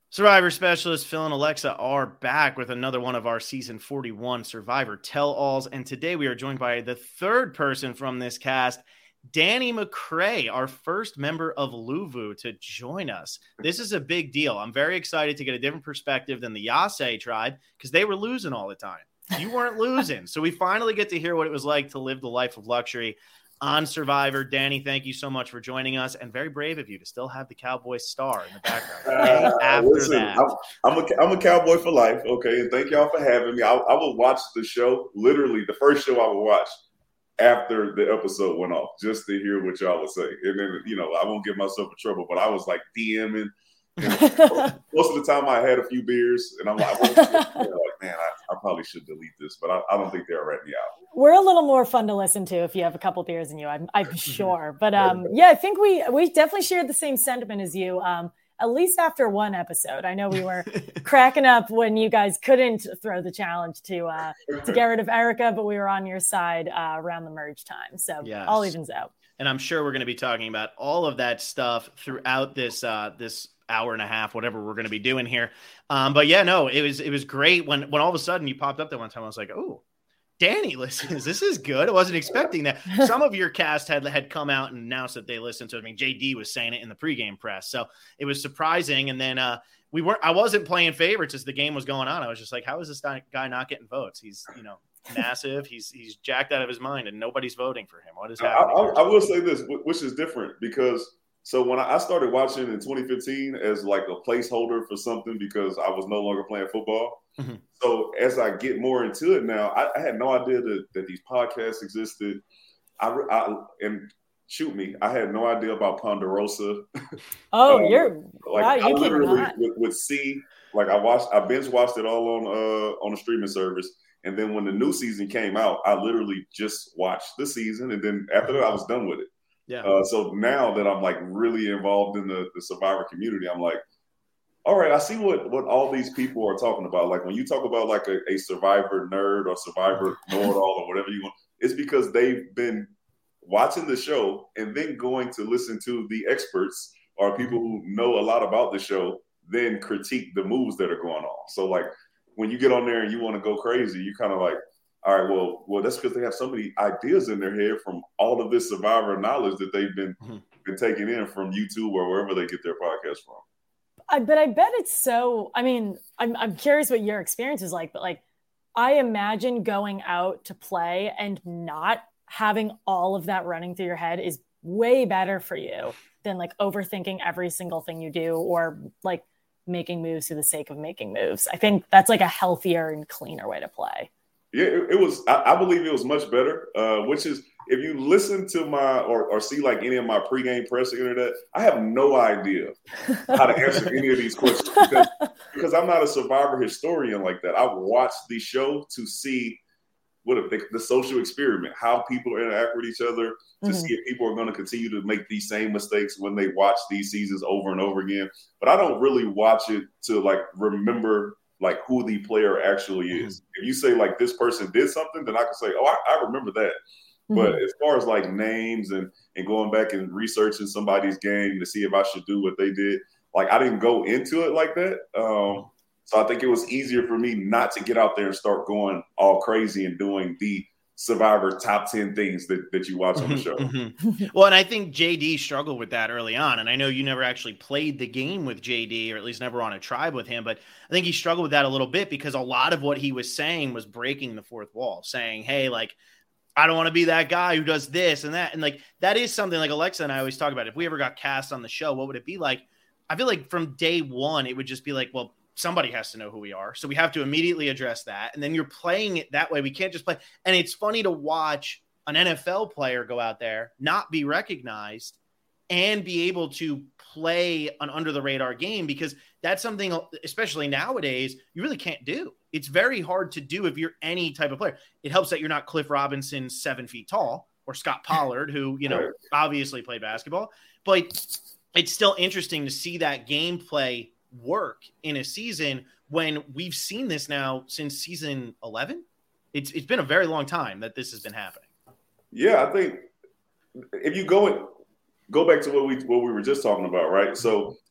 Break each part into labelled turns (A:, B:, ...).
A: Survivor specialist Phil and Alexa are back with another one of our season 41 Survivor tell-alls. And today we are joined by the third person from this cast, Danny McCray, our first member of Luvu, to join us. This is a big deal. I'm very excited to get a different perspective than the Yase tribe because they were losing all the time. You weren't losing. So we finally get to hear what it was like to live the life of luxury on Survivor. Danny, thank you so much for joining us, and very brave of you to still have the Cowboy star in the background.
B: I'm a Cowboy for life, okay? And thank y'all for having me. I will watch the show, literally the first show I will watch after the episode went off, just to hear what y'all would say. And then, I won't get myself in trouble, but I was like DMing. Most of the time I had a few beers, and I'm like, man, I probably should delete this, but I don't think they'll rat me out.
C: We're a little more fun to listen to if you have a couple beers in you, I'm sure. But I think we definitely shared the same sentiment as you, at least after one episode. I know we were cracking up when you guys couldn't throw the challenge to get rid of Erica, but we were on your side around the merge time. So yes. All evens out.
A: And I'm sure we're going to be talking about all of that stuff throughout this hour and a half, whatever we're going to be doing here. But yeah, no, it was great when all of a sudden you popped up that one time. I was like, oh, Danny listens. This is good. I wasn't expecting that. Some of your cast had come out and announced that they listened to it. I mean, JD was saying it in the pregame press, so it was surprising. And then I wasn't playing favorites as the game was going on. I was just like, how is this guy not getting votes? He's massive. He's jacked out of his mind, and nobody's voting for him. What is happening?
B: I will say this, which is different, because so when I started watching in 2015 as like a placeholder for something because I was no longer playing football. Mm-hmm. So as I get more into it now, I had no idea that these podcasts existed. And shoot me, I had no idea about Ponderosa.
C: Oh, you
B: literally would see, like I binge watched it all on a streaming service. And then when the new season came out, I literally just watched the season. And then after that, I was done with it.
A: Yeah.
B: So now that I'm like really involved in the Survivor community, I'm like, all right, I see what all these people are talking about. Like when you talk about like a Survivor nerd or Survivor know-it-all or whatever you want, it's because they've been watching the show and then going to listen to the experts or people who know a lot about the show, then critique the moves that are going on. So like when you get on there and you want to go crazy, you kind of like, all right, well, that's because they have so many ideas in their head from all of this Survivor knowledge that they've been taking in from YouTube or wherever they get their podcast from.
C: But I bet it's so. I mean, I'm curious what your experience is like. But like, I imagine going out to play and not having all of that running through your head is way better for you than like overthinking every single thing you do or like making moves for the sake of making moves. I think that's like a healthier and cleaner way to play.
B: Yeah, it was. I believe it was much better. Which is, if you listen to my or see like any of my pregame press internet, I have no idea how to answer any of these questions because I'm not a Survivor historian like that. I watched the show to see the social experiment, how people interact with each other, to see if people are going to continue to make these same mistakes when they watch these seasons over and over again. But I don't really watch it to like remember like who the player actually is. If you say like this person did something, then I can say, oh, I remember that. But as far as like names and going back and researching somebody's game to see if I should do what they did, like I didn't go into it like that. So I think it was easier for me not to get out there and start going all crazy and doing the Survivor top 10 things that you watch on the show.
A: Well, and I think JD struggled with that early on. And I know you never actually played the game with JD, or at least never on a tribe with him. But I think he struggled with that a little bit because a lot of what he was saying was breaking the fourth wall, saying, hey, like, I don't want to be that guy who does this and that. And like, that is something like Alexa and I always talk about. If we ever got cast on the show, what would it be like? I feel like from day one, it would just be like, well, somebody has to know who we are. So we have to immediately address that. And then you're playing it that way. We can't just play. And it's funny to watch an NFL player go out there, not be recognized, and be able to play an under the radar game, because that's something, especially nowadays, you really can't do. It's very hard to do if you're any type of player. It helps that you're not Cliff Robinson, 7 feet tall, or Scott Pollard, who, obviously played basketball, but it's still interesting to see that gameplay work in a season when we've seen this now since season 11. It's been a very long time that this has been happening.
B: Yeah, I think if you go back to what we were just talking about, right? So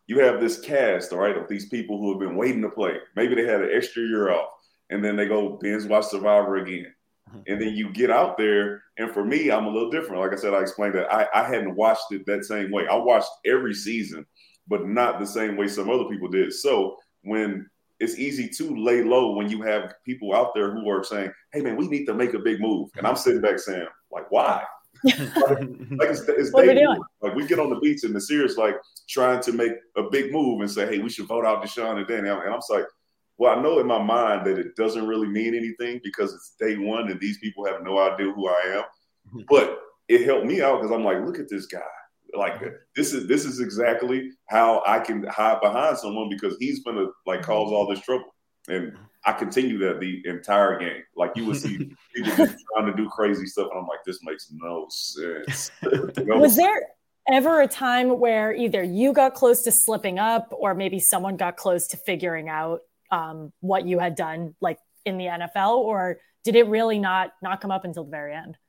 B: you have this cast, all right, of these people who have been waiting to play. Maybe they had an extra year off, and then they go binge watch Survivor again. And then you get out there, and for me, I'm a little different. Like I said, I explained that I hadn't watched it that same way. I watched every season, but not the same way some other people did. So when it's easy to lay low when you have people out there who are saying, hey, man, we need to make a big move. And I'm sitting back saying, like, why? like it's
C: what are we doing?
B: Like we get on the beach and Nasir's like trying to make a big move and say, hey, we should vote out Deshaun and Danny. And I'm like, well, I know in my mind that it doesn't really mean anything because it's day one and these people have no idea who I am. But it helped me out because I'm like, look at this guy. Like this is exactly how I can hide behind someone because he's gonna like cause all this trouble. And I continue that the entire game. Like you would see people just trying to do crazy stuff, and I'm like, this makes no sense.
C: Was there ever a time where either you got close to slipping up, or maybe someone got close to figuring out what you had done, like in the NFL, or did it really not come up until the very end?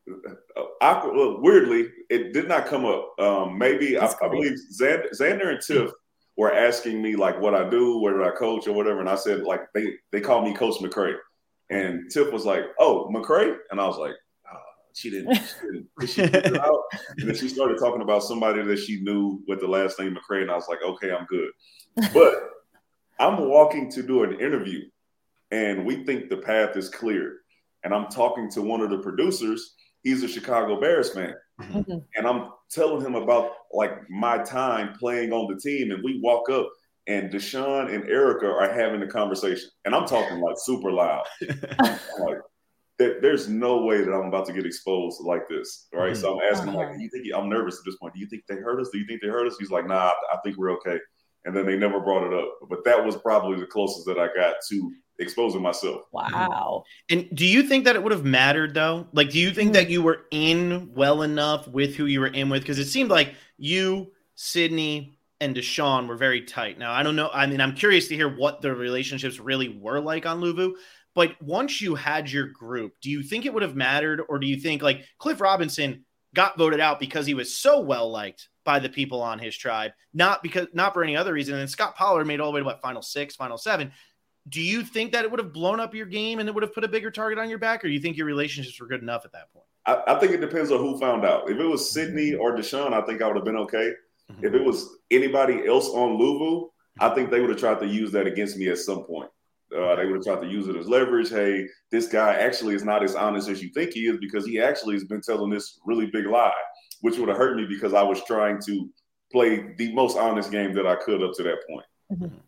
B: Weirdly, it did not come up. Maybe I believe Xander and Tiff were asking me like what I do, where I coach or whatever. And I said, like, they call me Coach McCray. And Tiff was like, oh, McCray? And I was like, she didn't figure it out? And then she started talking about somebody that she knew with the last name McCray. And I was like, okay, I'm good. But I'm walking to do an interview and we think the path is clear. And I'm talking to one of the producers. He's a Chicago Bears fan. Mm-hmm. And I'm telling him about like my time playing on the team. And we walk up and Deshaun and Erica are having a conversation. And I'm talking like super loud. I'm like, there's no way that I'm about to get exposed like this. Right. Mm-hmm. So I'm asking him, like, I'm nervous at this point. Do you think they hurt us? Do you think they hurt us? He's like, nah, I think we're okay. And then they never brought it up. But that was probably the closest that I got to exposing myself.
C: Wow.
A: And do you think that it would have mattered though? Like, do you think that you were in well enough with who you were in with? Because it seemed like you, Sydney, and Deshaun were very tight. Now, I don't know. I mean, I'm curious to hear what the relationships really were like on Luvu. But once you had your group, do you think it would have mattered? Or do you think like Cliff Robinson got voted out because he was so well liked by the people on his tribe, not for any other reason? And then Scott Pollard made all the way to what, final 6, final 7. Do you think that it would have blown up your game and it would have put a bigger target on your back, or do you think your relationships were good enough at that point?
B: I think it depends on who found out. If it was Sydney or Deshaun, I think I would have been okay. Mm-hmm. If it was anybody else on Luvu, I think they would have tried to use that against me at some point. They would have tried to use it as leverage. Hey, this guy actually is not as honest as you think he is because he actually has been telling this really big lie, which would have hurt me because I was trying to play the most honest game that I could up to that point.
C: Mm-hmm.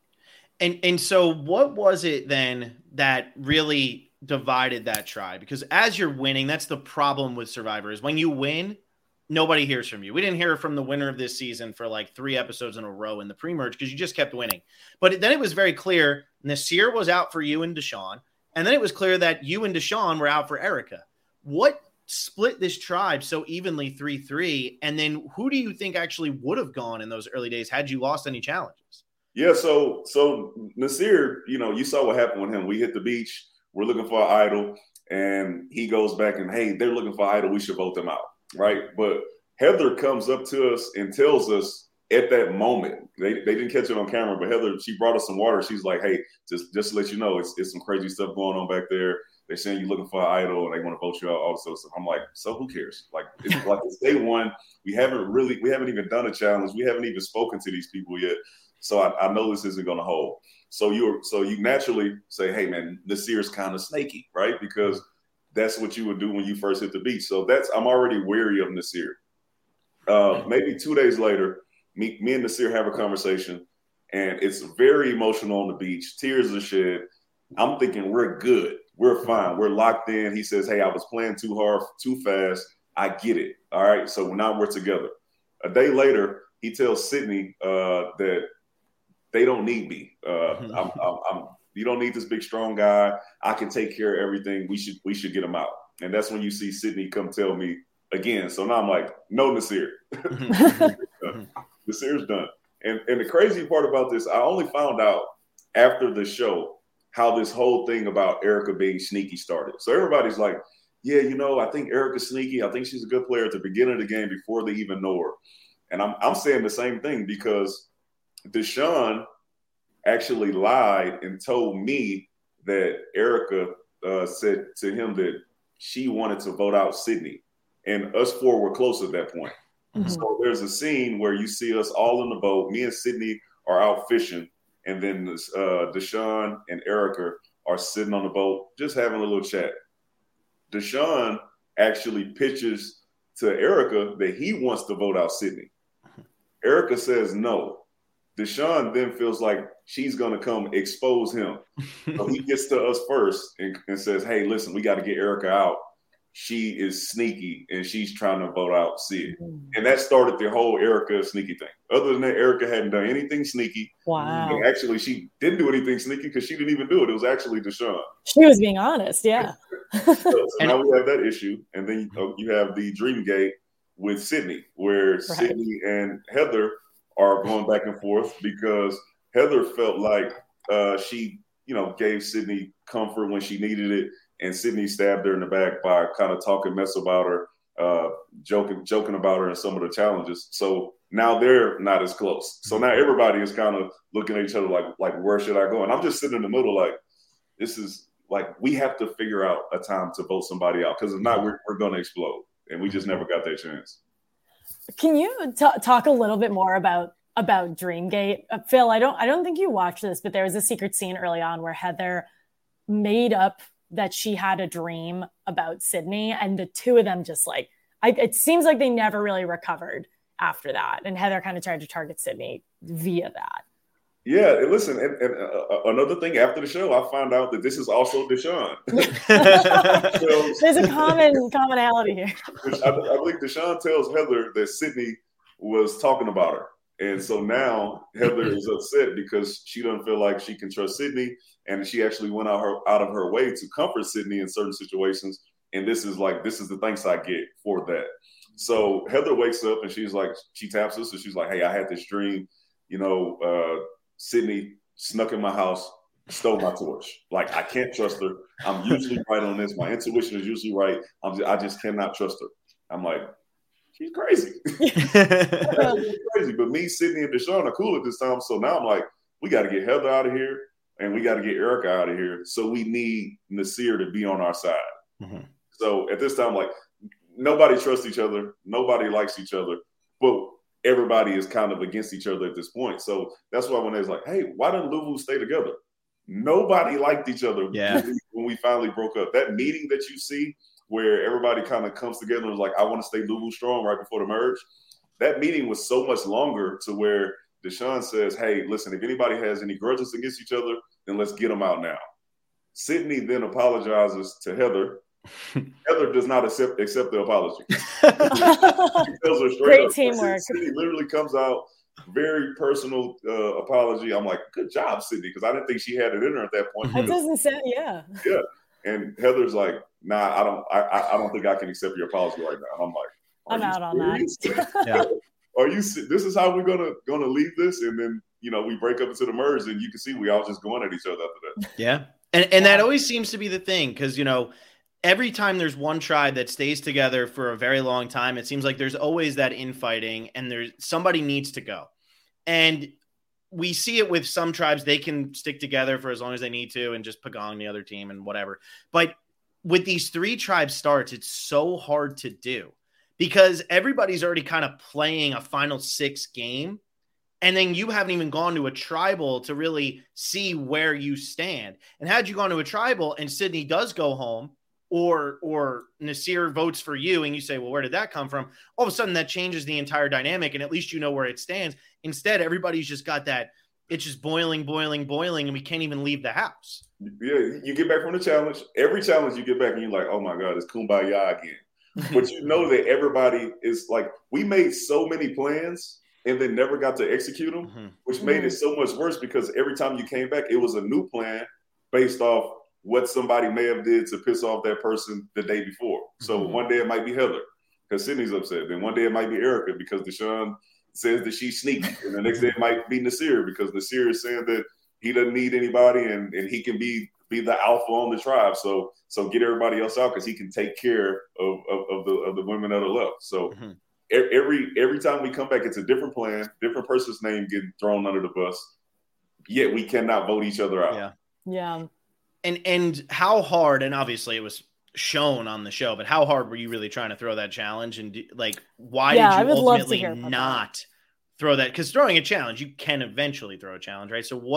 A: And so what was it then that really divided that tribe? Because as you're winning, that's the problem with Survivor is when you win, nobody hears from you. We didn't hear from the winner of this season for like 3 episodes in a row in the pre-merge because you just kept winning. But then it was very clear Nasir was out for you and Deshaun. And then it was clear that you and Deshaun were out for Erica. What split this tribe so evenly 3-3? And then who do you think actually would have gone in those early days had you lost any challenges?
B: Yeah, so Nasir, you saw what happened with him. We hit the beach. We're looking for an idol. And he goes back and, hey, they're looking for an idol. We should vote them out, right? But Heather comes up to us and tells us at that moment, they didn't catch it on camera, but Heather, she brought us some water. She's like, hey, just to let you know, it's some crazy stuff going on back there. They're saying you're looking for an idol and they want to vote you out also. So I'm like, so who cares? Like, it's day one. We haven't even done a challenge. We haven't even spoken to these people yet. So I know this isn't going to hold. So you naturally say, hey, man, Nasir's kind of snaky, right? Because that's what you would do when you first hit the beach. So I'm already wary of Nasir. Maybe 2 days later, me and Nasir have a conversation, and it's very emotional on the beach. Tears are shed. I'm thinking we're good. We're fine. We're locked in. He says, hey, I was playing too hard, too fast. I get it. All right. So now we're together. A day later, he tells Sydney that they don't need me. You don't need this big, strong guy. I can take care of everything. We should get him out. And that's when you see Sydney come tell me again. So now I'm like, no, Nasir. Nasir's done. And the crazy part about this, I only found out after the show how this whole thing about Erica being sneaky started. So everybody's like, yeah, I think Erica's sneaky. I think she's a good player at the beginning of the game before they even know her. And I'm saying the same thing because Deshaun actually lied and told me that Erica said to him that she wanted to vote out Sydney, and us four were close at that point. Mm-hmm. So there's a scene where you see us all in the boat. Me and Sydney are out fishing, and then Deshaun and Erica are sitting on the boat just having a little chat. Deshaun actually pitches to Erica that he wants to vote out Sydney. Erica says no. Deshaun then feels like she's going to come expose him. So he gets to us first and says, hey, listen, we got to get Erica out. She is sneaky, and she's trying to vote out Sid. And that started the whole Erica sneaky thing. Other than that, Erica hadn't done anything sneaky.
C: Wow.
B: And actually, she didn't do anything sneaky because she didn't even do it. It was actually Deshaun.
C: She was being honest, yeah.
B: So now we have that issue. And then you have the Dreamgate with Sydney, where Sydney and Heather are going back and forth because Heather felt like she, gave Sydney comfort when she needed it, and Sydney stabbed her in the back by kind of talking mess about her, joking about her and some of the challenges. So now they're not as close. So now everybody is kind of looking at each other like where should I go? And I'm just sitting in the middle like, this is like, we have to figure out a time to vote somebody out, because if not, we're going to explode. And we just never got that chance.
C: Can you talk a little bit more about Dreamgate? Phil, I don't think you watched this, but there was a secret scene early on where Heather made up that she had a dream about Sydney, and the two of them just it seems like they never really recovered after that. And Heather kind of tried to target Sydney via that.
B: Yeah, and listen, and another thing after the show, I found out that this is also Deshaun.
C: There's a commonality here.
B: I think Deshaun tells Heather that Sydney was talking about her. And so now Heather is upset because she doesn't feel like she can trust Sydney, and she actually went out of her way to comfort Sydney in certain situations. And this is the thanks I get for that. So Heather wakes up and she taps us and she's like, hey, I had this dream, Sydney snuck in my house, stole my torch. Like, I can't trust her. I'm usually right on this. My intuition is usually right. I just cannot trust her. I'm like, she's crazy. Crazy. But me, Sydney, and Deshaun are cool at this time. So now I'm like, we got to get Heather out of here, and we got to get Erica out of here. So we need Nasir to be on our side. Mm-hmm. So at this time, like, nobody trusts each other. Nobody likes each other. But everybody is kind of against each other at this point. So that's why when they was like, hey, why didn't Luvu stay together? Nobody liked each other when we finally broke up. That meeting that you see where everybody kind of comes together and was like, I want to stay Luvu strong right before the merge. That meeting was so much longer to where Deshaun says, hey, listen, if anybody has any grudges against each other, then let's get them out now. Sydney then apologizes to Heather. Heather does not accept the apology. She tells her straight
C: Great
B: up.
C: Teamwork.
B: Sydney literally comes out, very personal apology. I'm like, good job, Sydney, because I didn't think she had it in her at that point.
C: That doesn't sound, yeah.
B: Yeah. And Heather's like, nah, I don't think I can accept your apology right now. And I'm like,
C: I'm out on that.
A: Yeah.
B: This is how we're gonna leave this? And then, we break up into the merge, and you can see we all just going at each other after that.
A: Yeah. And that always seems to be the thing, because, every time there's one tribe that stays together for a very long time, it seems like there's always that infighting, and somebody needs to go. And we see it with some tribes. They can stick together for as long as they need to and just pagong the other team and whatever. But with these three tribe starts, it's so hard to do because everybody's already kind of playing a final 6 game. And then you haven't even gone to a tribal to really see where you stand. And had you gone to a tribal and Sydney does go home, or Nasir votes for you and you say, well, where did that come from? All of a sudden that changes the entire dynamic, and at least you know where it stands. Instead, everybody's just got that, it's just boiling, and we can't even leave the house.
B: Yeah, you get back from the challenge. Every challenge you get back and you're like, oh my God, it's kumbaya again. But you know that everybody is like, we made so many plans and then never got to execute them, which made it so much worse because every time you came back, it was a new plan based off what somebody may have did to piss off that person the day before. So one day it might be Heather because Sydney's upset. Then one day it might be Erica because Deshaun says that she's sneaky. And the next day it might be Nasir because Nasir is saying that he doesn't need anybody and he can be the alpha on the tribe. So get everybody else out because he can take care of the women that are left. So every time we come back, it's a different plan, different person's name getting thrown under the bus. Yet we cannot vote each other out.
C: Yeah.
A: And how hard? And obviously it was shown on the show, but how hard were you really trying to throw that challenge? And why did you ultimately not throw that? Because throwing a challenge, you can eventually throw a challenge, right? So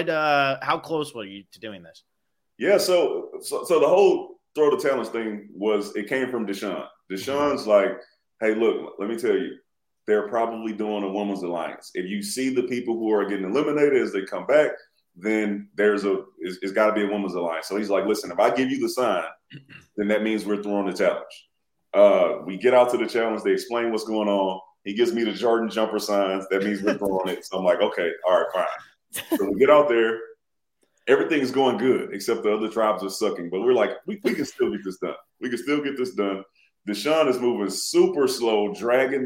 A: how close were you to doing this?
B: Yeah, so the whole throw the challenge thing it came from Deshaun. Deshaun's like, hey, look, let me tell you, they're probably doing a women's alliance. If you see the people who are getting eliminated as they come back, then it's got to be a women's alliance. So he's like, listen, if I give you the sign, then that means we're throwing the challenge. We get out to the challenge. They explain what's going on. He gives me the Jordan jumper signs. That means we're throwing it. So I'm like, okay, all right, fine. So we get out there. Everything's going good, except the other tribes are sucking. But we're like, we can still get this done. We can still get this done. Deshaun is moving super slow, dragging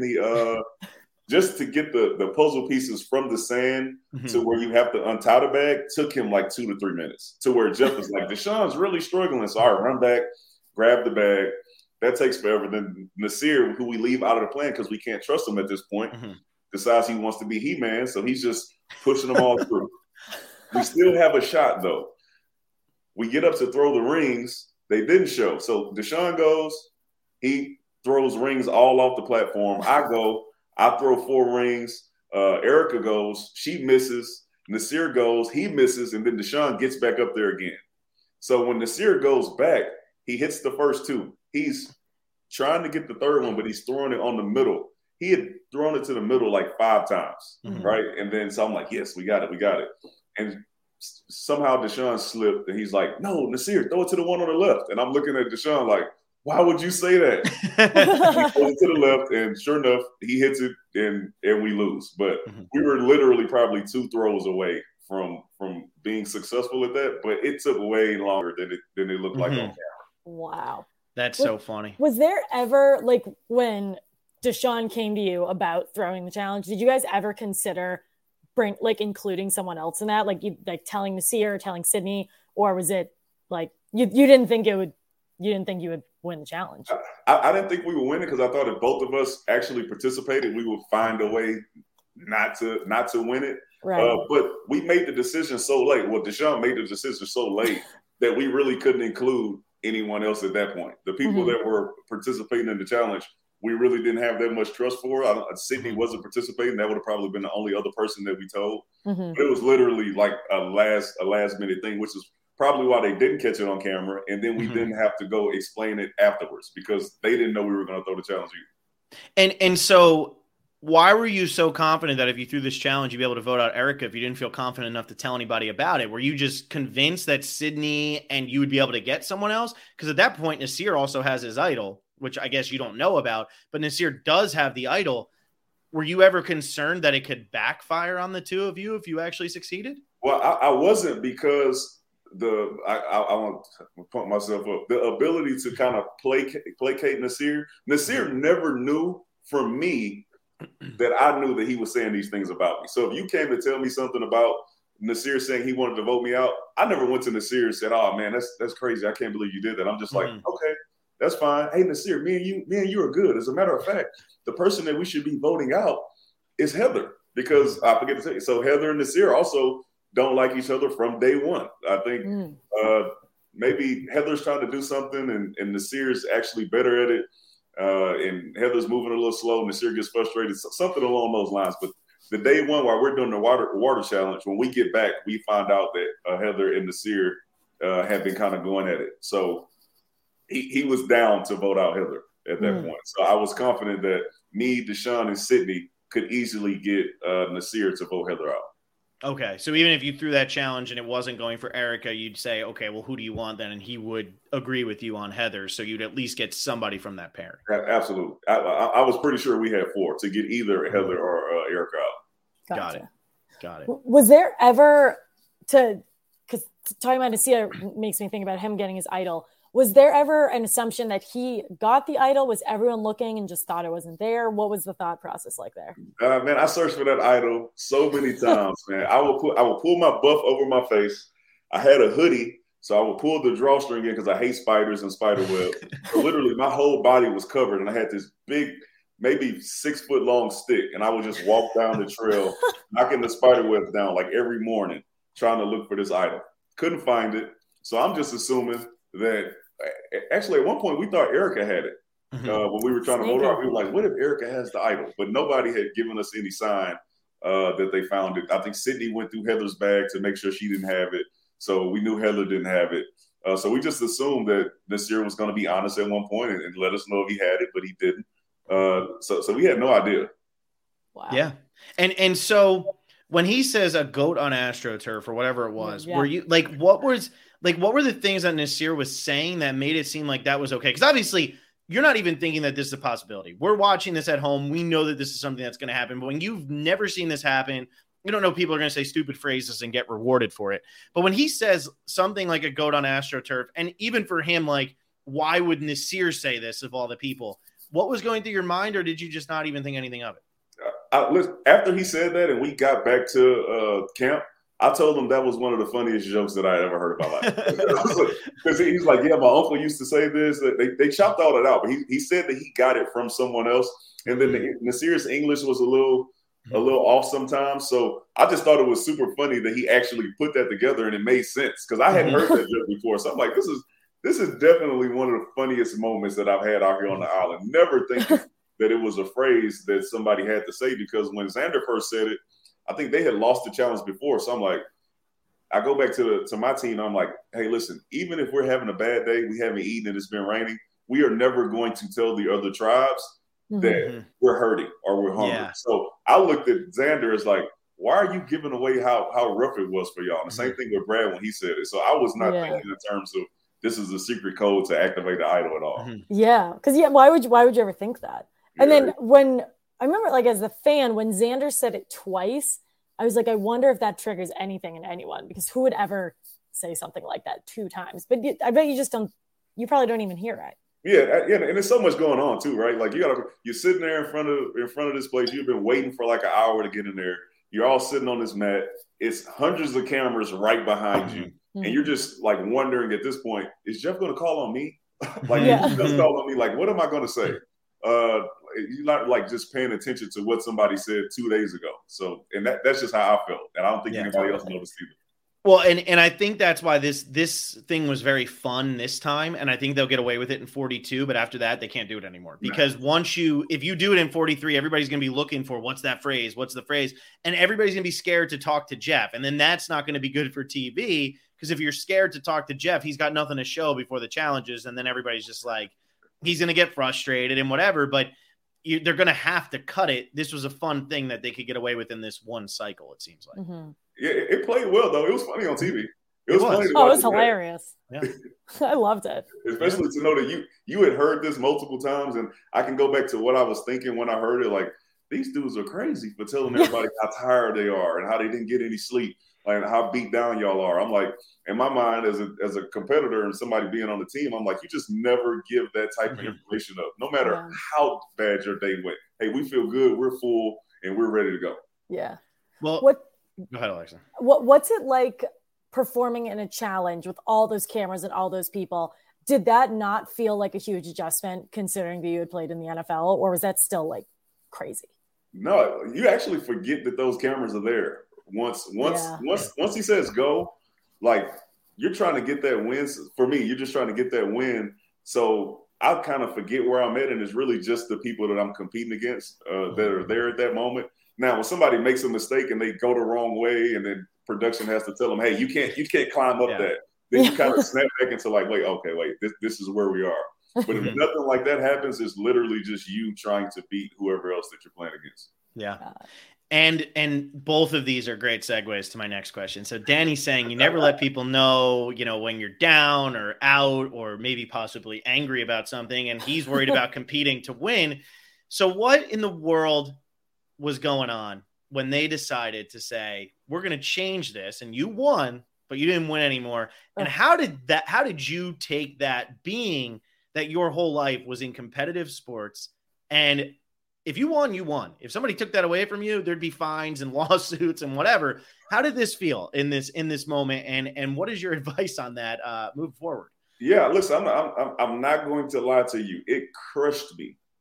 B: just to get the puzzle pieces from the sand to where you have to untie the bag took him like 2 to 3 minutes, to where Jeff is like, Deshaun's really struggling. So I run back, grab the bag. That takes forever. Then Nasir, who we leave out of the plan because we can't trust him at this point, decides he wants to be He-Man. So he's just pushing them all through. We still have a shot, though. We get up to throw the rings. They didn't show. So Deshaun goes. He throws rings all off the platform. I go. I throw 4 rings. Erica goes. She misses. Nasir goes. He misses. And then Deshaun gets back up there again. So when Nasir goes back, he hits the first 2. He's trying to get the third one, but he's throwing it on the middle. He had thrown it to the middle like 5 times, right? And then so I'm like, yes, we got it. And somehow Deshaun slipped, and he's like, no, Nasir, throw it to the one on the left. And I'm looking at Deshaun like, why would you say that? He throws it to the left, and sure enough, he hits it, and we lose. But we were literally probably 2 throws away from being successful at that. But it took way longer than it looked like on camera.
C: Wow.
A: That's so funny.
C: Was there ever, like, when Deshaun came to you about throwing the challenge, did you guys ever consider including someone else in that, like telling Nasir, telling Sydney, or was it like you didn't think you would win the challenge?
B: I didn't think we would win it because I thought if both of us actually participated, we would find a way not to win it.
C: Right.
B: But we made the decision so late. Well, Deshaun made the decision so late that we really couldn't include anyone else at that point. The people that were participating in the challenge, we really didn't have that much trust for. Sydney wasn't participating. That would have probably been the only other person that we told. But it was literally like a last minute thing, which is probably why they didn't catch it on camera. And then we didn't have to go explain it afterwards because they didn't know we were going to throw the challenge either.
A: And so why were you so confident that if you threw this challenge, you'd be able to vote out Erica if you didn't feel confident enough to tell anybody about it? Were you just convinced that Sydney and you would be able to get someone else? Because at that point, Nasir also has his idol, which I guess you don't know about, but Nasir does have the idol. Were you ever concerned that it could backfire on the two of you if you actually succeeded?
B: Well, I wasn't, because I want to pump myself up. The ability to kind of placate Nasir never knew from me that I knew that he was saying these things about me. So if you came to tell me something about Nasir saying he wanted to vote me out, I never went to Nasir and said, "Oh man, that's crazy. I can't believe you did that." I'm just like, okay, that's fine. Hey Nasir, me and you are good. As a matter of fact, the person that we should be voting out is Heather, because I forget to tell you. So Heather and Nasir also don't like each other from day one. I think maybe Heather's trying to do something and Nasir's actually better at it. And Heather's moving a little slow. Nasir gets frustrated, something along those lines. But the day one, while we're doing the water challenge, when we get back, we find out that Heather and Nasir have been kind of going at it. So he was down to vote out Heather at that point. So I was confident that me, Deshaun, and Sydney could easily get Nasir to vote Heather out.
A: Okay, so even if you threw that challenge and it wasn't going for Erica, you'd say, okay, well, who do you want then? And he would agree with you on Heather, so you'd at least get somebody from that pairing.
B: Absolutely. I was pretty sure we had 4 to get either Heather or Erica out.
C: Gotcha.
A: Got it.
C: Was there ever, because talking about Nasir makes me think about him getting his idol, was there ever an assumption that he got the idol? Was everyone looking and just thought it wasn't there? What was the thought process like there?
B: Man, I searched for that idol so many times, man. I would pull my buff over my face. I had a hoodie, so I would pull the drawstring in because I hate spiders and spider web. So literally, my whole body was covered, and I had this big maybe 6 foot long stick, and I would just walk down the trail, knocking the spider webs down like every morning, trying to look for this idol. Couldn't find it, so I'm just assuming that. Actually, at one point we thought Erica had it when we were trying to vote out. We were like, "What if Erica has the idol?" But nobody had given us any sign that they found it. I think Sydney went through Heather's bag to make sure she didn't have it, so we knew Heather didn't have it. So we just assumed that Nassir was going to be honest at one point and let us know if he had it, but he didn't. So we had no idea.
C: Wow.
A: Yeah. And so when he says a goat on AstroTurf or whatever it was, were you like, what were the things that Nassir was saying that made it seem like that was okay? Because obviously you're not even thinking that this is a possibility. We're watching this at home. We know that this is something that's going to happen, but when you've never seen this happen, you don't know people are going to say stupid phrases and get rewarded for it. But when he says something like a goat on AstroTurf, and even for him, like, why would Nassir say this of all the people? What was going through your mind, or did you just not even think anything of it?
B: Listen, after he said that and we got back to camp, I told him that was one of the funniest jokes that I ever heard in my life. Because he's like, yeah, my uncle used to say this. They chopped all that out, but he said that he got it from someone else. And then Nassir's English was a little off sometimes. So I just thought it was super funny that he actually put that together and it made sense. Because I hadn't heard that joke before. So I'm like, this is definitely one of the funniest moments that I've had out here on the island. Never thinking that it was a phrase that somebody had to say, because when Xander first said it, I think they had lost the challenge before. So I'm like, I go back to my team. I'm like, hey, listen, even if we're having a bad day, we haven't eaten and it's been raining, we are never going to tell the other tribes that we're hurting or we're hungry. Yeah. So I looked at Xander as like, why are you giving away how rough it was for y'all? And the same thing with Brad when he said it. So I was not thinking in terms of this is a secret code to activate the idol at all.
C: Yeah, because why would you ever think that? And then when I remember, like, as the fan, when Xander said it twice, I was like, I wonder if that triggers anything in anyone, because who would ever say something like that 2 times? But I bet you probably don't even hear it.
B: Yeah, and there's so much going on too, right? Like you're sitting there in front of this place. You've been waiting for like an hour to get in there. You're all sitting on this mat. It's hundreds of cameras right behind you, and you're just like wondering at this point, is Jeff going to call on me? Like, he's going to call on me. Like, what am I going to say? You're not like just paying attention to what somebody said 2 days ago. So, and that's just how I felt, and I don't think anybody else noticed either.
A: Well, and I think that's why this thing was very fun this time, and I think they'll get away with it in 42, but after that, they can't do it anymore. Because if you do it in 43, everybody's going to be looking for what's the phrase, and everybody's going to be scared to talk to Jeff, and then that's not going to be good for TV, because if you're scared to talk to Jeff, he's got nothing to show before the challenges, and then everybody's just like, he's going to get frustrated and whatever, but they're going to have to cut it. This was a fun thing that they could get away with in this one cycle, it seems like.
B: Yeah, it played well, though. It was funny on TV. It was funny.
C: It was hilarious. Yeah. I loved it.
B: Especially to know that you had heard this multiple times, and I can go back to what I was thinking when I heard it. Like, these dudes are crazy for telling everybody how tired they are and how they didn't get any sleep, like how beat down y'all are. I'm like, in my mind, as a competitor and somebody being on the team, I'm like, you just never give that type of information up, no matter how bad your day went. Hey, we feel good, we're full, and we're ready to go.
C: Yeah.
A: Well, go ahead, Alexa.
C: What's it like performing in a challenge with all those cameras and all those people? Did that not feel like a huge adjustment considering that you had played in the NFL, or was that still like crazy?
B: No, you actually forget that those cameras are there. Once he says go, like, you're trying to get that win. For me, you're just trying to get that win. So I kind of forget where I'm at, and it's really just the people that I'm competing against that are there at that moment. Now, when somebody makes a mistake and they go the wrong way, and then production has to tell them, "Hey, you can't climb up that," then you kind of snap back into like, "Wait, this is where we are." But if nothing like that happens, it's literally just you trying to beat whoever else that you're playing against.
A: Yeah. And both of these are great segues to my next question. So Danny's saying you never let people know, when you're down or out or maybe possibly angry about something, and he's worried about competing to win. So what in the world was going on when they decided to say, we're going to change this, and you won, but you didn't win anymore? And how did you take that, being that your whole life was in competitive sports, and if you won, you won. If somebody took that away from you, there'd be fines and lawsuits and whatever. How did this feel in this moment? And what is your advice on that moving forward?
B: Yeah, listen, I'm not going to lie to you. It crushed me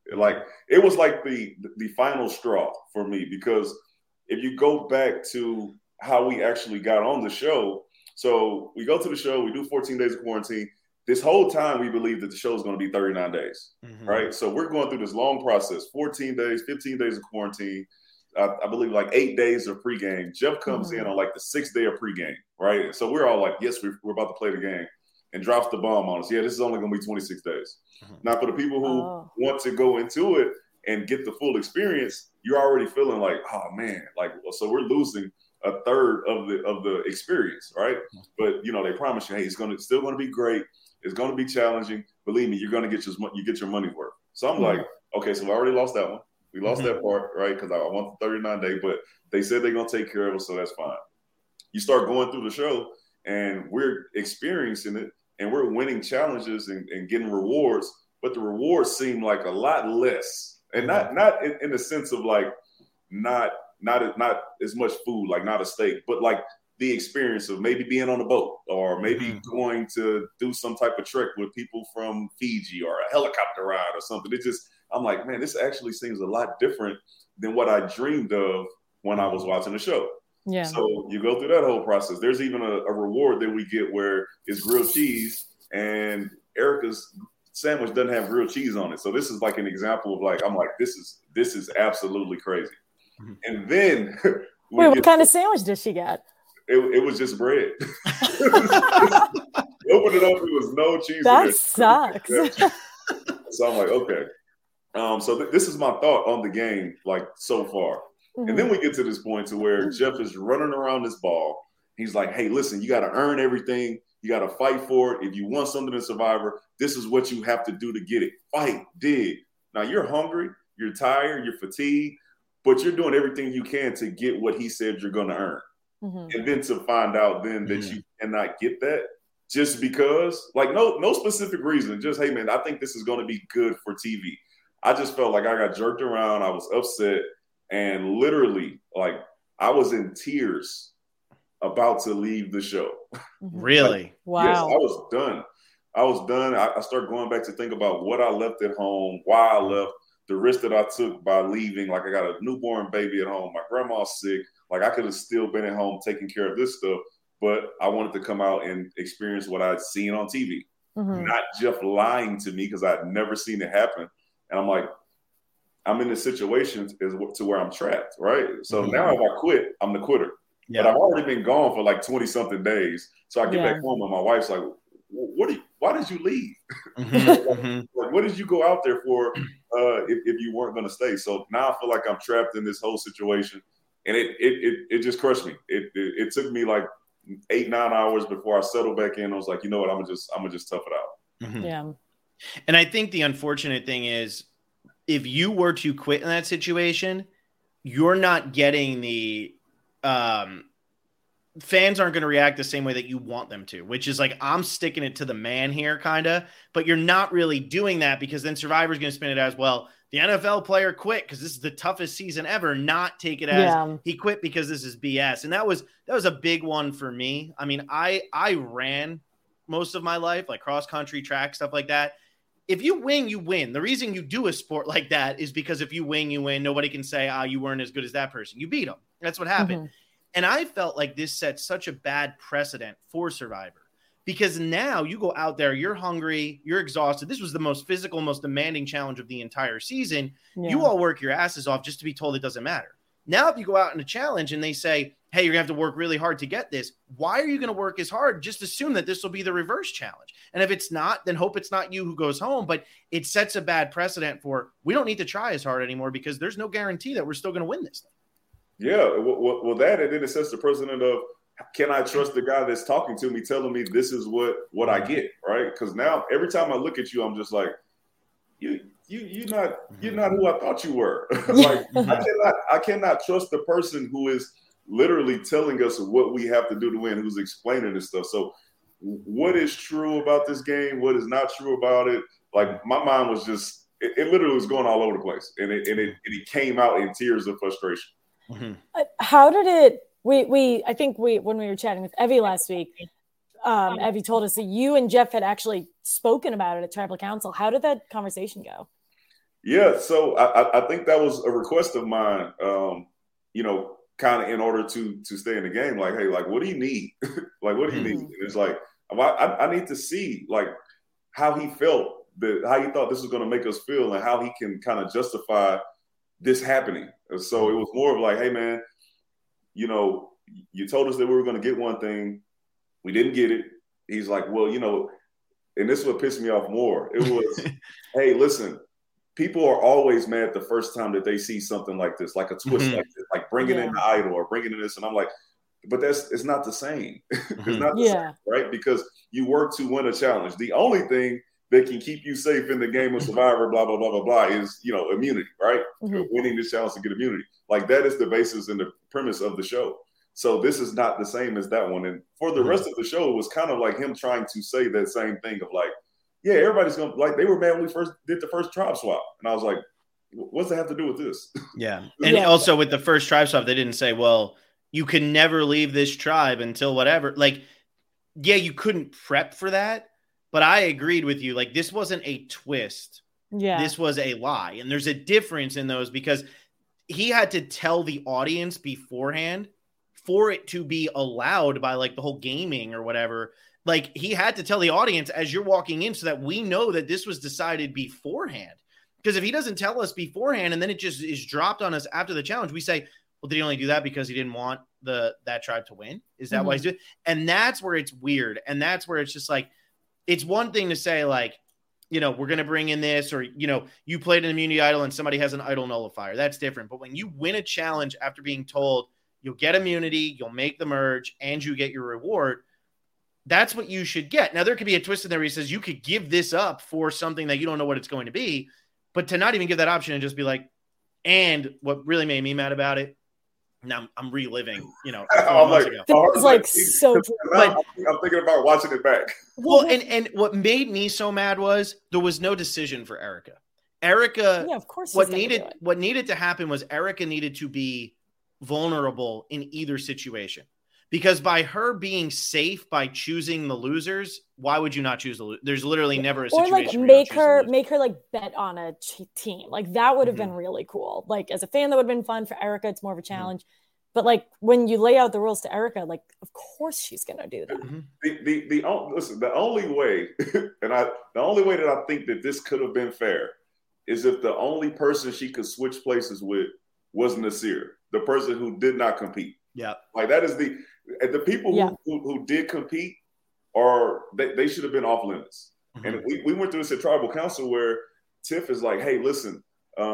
B: Like it was like the final straw for me, because if you go back to how we actually got on the show, so we go to the show, we do 14 days of quarantine. This whole time we believe that the show is going to be 39 days, right? So we're going through this long process, 14 days, 15 days of quarantine. I believe like 8 days of pregame. Jeff comes in on like the 6th day of pregame, right? So we're all like, yes, we're about to play the game, and drops the bomb on us. Yeah, this is only going to be 26 days. Now, for the people who want to go into it and get the full experience, you're already feeling like, oh man, like, so we're losing a third of the experience, right? But they promise you, hey, it's still going to be great. It's going to be challenging. Believe me, you're going to get your money's worth. So I'm like, okay, so we already lost that one. We lost that part, right? Because I want the 39-day, but they said they're going to take care of us, so that's fine. You start going through the show, and we're experiencing it, and we're winning challenges and getting rewards, but the rewards seem like a lot less, and not in the sense of like not as much food, like not a steak, but like the experience of maybe being on a boat, or maybe going to do some type of trek with people from Fiji, or a helicopter ride or something. I'm like, man, this actually seems a lot different than what I dreamed of when I was watching the show. Yeah. So you go through that whole process. There's even a reward that we get where it's grilled cheese, and Erica's sandwich doesn't have grilled cheese on it. So this is like an example of like, I'm like, this is absolutely crazy. And then
C: wait, what kind of sandwich did she get?
B: It was just bread. Opened it up, it was no cheese.
C: That sucks.
B: So I'm like, okay. So this is my thought on the game, like so far. And then we get to this point to where Jeff is running around this ball. He's like, hey, listen, you got to earn everything. You got to fight for it. If you want something in Survivor, this is what you have to do to get it. Fight, dig. Now you're hungry, you're tired, you're fatigued, but you're doing everything you can to get what he said you're going to earn. And then to find out then that you cannot get that just because, like, no specific reason. Just, hey, man, I think this is going to be good for TV. I just felt like I got jerked around. I was upset. And literally, like, I was in tears about to leave the show.
A: Really?
B: Like, wow. Yes, I was done. I started going back to think about what I left at home, why I left, the risk that I took by leaving. Like, I got a newborn baby at home. My grandma's sick. Like, I could have still been at home taking care of this stuff, but I wanted to come out and experience what I'd seen on TV. Not Jeff lying to me, because I'd never seen it happen. And I'm like, I'm in this situation to where I'm trapped, right? So now if I quit, I'm the quitter. Yeah. But I've already been gone for like 20-something days. So I get back home and my wife's like, why did you leave? Like, what did you go out there for if you weren't going to stay? So now I feel like I'm trapped in this whole situation. And it just crushed me. It took me like 8-9 hours before I settled back in. I was like, you know what, I'm gonna just tough it out.
C: Yeah.
A: And I think the unfortunate thing is, if you were to quit in that situation, you're not getting the fans aren't going to react the same way that you want them to, which is like, I'm sticking it to the man here, kind of, but you're not really doing that, because then Survivor's going to spin it as, well, the NFL player quit because this is the toughest season ever, not take it as he quit because this is BS. And that was a big one for me. I mean, I ran most of my life, like cross country, track, stuff like that. If you win, you win. The reason you do a sport like that is because if you win, you win. Nobody can say, you weren't as good as that person. You beat them. That's what happened. And I felt like this set such a bad precedent for Survivor, because now you go out there, you're hungry, you're exhausted. This was the most physical, most demanding challenge of the entire season. You all work your asses off just to be told it doesn't matter. Now, if you go out in a challenge and they say, hey, you're going to have to work really hard to get this, why are you going to work as hard? Just assume that this will be the reverse challenge. And if it's not, then hope it's not you who goes home. But it sets a bad precedent for, we don't need to try as hard anymore, because there's no guarantee that we're still going to win this thing.
B: Yeah, well, that, and then it sets the precedent of, can I trust the guy that's talking to me, telling me this is what I get, right? Because now every time I look at you, I'm just like, you're not who I thought you were. Like, I cannot trust the person who is literally telling us what we have to do to win, who's explaining this stuff. So what is true about this game? What is not true about it? Like, my mind was just, it literally was going all over the place. And it came out in tears of frustration.
C: How did it, I think when we were chatting with Evie last week, Evie told us that you and Jeff had actually spoken about it at Tribal Council. How did that conversation go?
B: Yeah, so I think that was a request of mine. Kind of in order to stay in the game. Like, hey, like, what do you need? Like, what do you need? And it's like, I need to see like how he felt, how he thought this was going to make us feel, and how he can kind of justify this happening. And so it was more of like, hey, man, you told us that we were going to get one thing, we didn't get it. He's like, well, and this is what pissed me off more. It was, hey, listen. People are always mad the first time that they see something like this, like a twist like this, like bringing in the idol or bringing in this. And I'm like, but it's not the same. It's not the same, right? Because you work to win a challenge. The only thing that can keep you safe in the game of Survivor, blah, blah, blah, blah, blah, is, immunity, right? Winning this challenge to get immunity. Like, that is the basis and the premise of the show. So this is not the same as that one. And for the rest of the show, it was kind of like him trying to say that same thing of like, yeah, everybody's going to, like, they were mad when we first did the first tribe swap. And I was like, what's that have to do with this?
A: Yeah. And also with the first tribe swap, they didn't say, well, you can never leave this tribe until whatever. Like, yeah, you couldn't prep for that. But I agreed with you. Like, this wasn't a twist. Yeah. This was a lie. And there's a difference in those because he had to tell the audience beforehand for it to be allowed by like the whole gaming or whatever. Like, he had to tell the audience as you're walking in so that we know that this was decided beforehand. Because if he doesn't tell us beforehand and then it just is dropped on us after the challenge, we say, well, did he only do that because he didn't want that tribe to win? Is that why he's doing it? And that's where it's weird. And that's where it's just like, it's one thing to say like, we're going to bring in this, or, you played an immunity idol and somebody has an idol nullifier. That's different. But when you win a challenge after being told you'll get immunity, you'll make the merge, and you get your reward, that's what you should get. Now, there could be a twist in there where he says you could give this up for something that you don't know what it's going to be, but to not even give that option and just be like, and what really made me mad about it, now I'm reliving,
B: I'm like,
C: it's like so.
B: I'm thinking about watching it back.
A: Well, and what made me so mad was there was no decision for Erica. Yeah,
C: of course.
A: What needed to happen was Erica needed to be vulnerable in either situation. Because by her being safe by choosing the losers, why would you not choose the losers? There's literally never a situation.
C: Or like make her like bet on a team. Like, that would have been really cool. Like, as a fan, that would have been fun. For Erica, it's more of a challenge. But like, when you lay out the rules to Erica, like, of course she's gonna do that.
B: Listen, the only way, the only way that I think that this could have been fair is if the only person she could switch places with was Nasir, the person who did not compete.
A: Yeah,
B: like that is the people who did compete, they should have been off limits. And we went through this at Tribal Council where Tiff is like, hey, listen,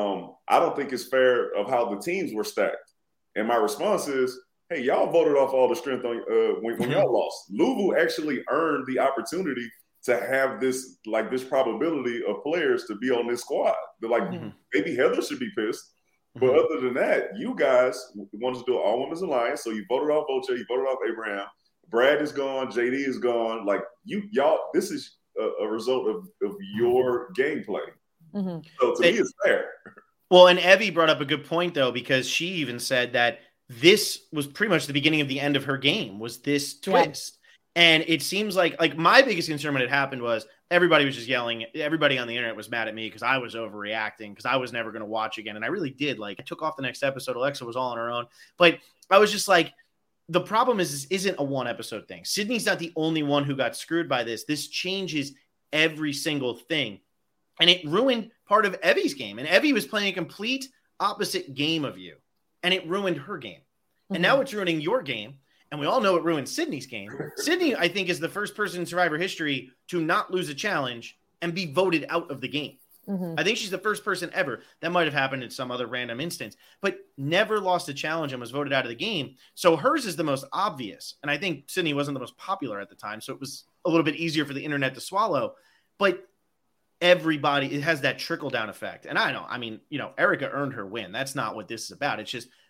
B: I don't think it's fair of how the teams were stacked. And my response is, hey, y'all voted off all the strength on when y'all lost. Luvu actually earned the opportunity to have this probability of players to be on this squad. They're like, maybe Heather should be pissed. But other than that, you guys wanted to do an all-women's alliance, so you voted off Voce, you voted off Abraham. Brad is gone, JD is gone. Like, y'all, this is a result of your gameplay. So to me, it's fair.
A: Well, and Evie brought up a good point, though, because she even said that this was pretty much the beginning of the end of her game, was this twist. And it seems like my biggest concern when it happened was everybody was just yelling. Everybody on the internet was mad at me because I was overreacting, because I was never going to watch again. And I really did. Like, I took off the next episode. Alexa was all on her own. But I was just like, the problem is this isn't a one episode thing. Sydney's not the only one who got screwed by this. This changes every single thing. And it ruined part of Evie's game. And Evie was playing a complete opposite game of you. And it ruined her game. And now it's ruining your game. And we all know it ruined Sydney's game. Sydney, I think, is the first person in Survivor history to not lose a challenge and be voted out of the game. I think she's the first person ever. That might have happened in some other random instance, but never lost a challenge and was voted out of the game. So hers is the most obvious. And I think Sydney wasn't the most popular at the time, so it was a little bit easier for the internet to swallow. But everybody, it has that trickle-down effect. And I know, I mean, Erica earned her win. That's not what this is about. It's just,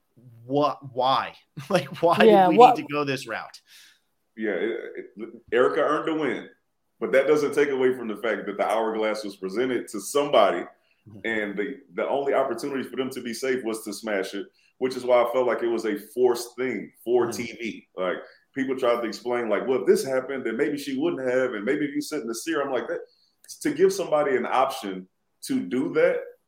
A: why? Like, why did we need to go this route?
B: Yeah, Erica earned the win, but that doesn't take away from the fact that the hourglass was presented to somebody, and the only opportunity for them to be safe was to smash it, which is why I felt like it was a forced thing for TV. Like, people tried to explain, like, well, if this happened, then maybe she wouldn't have, and maybe if you sent Nasir, I'm like, that to give somebody an option to do that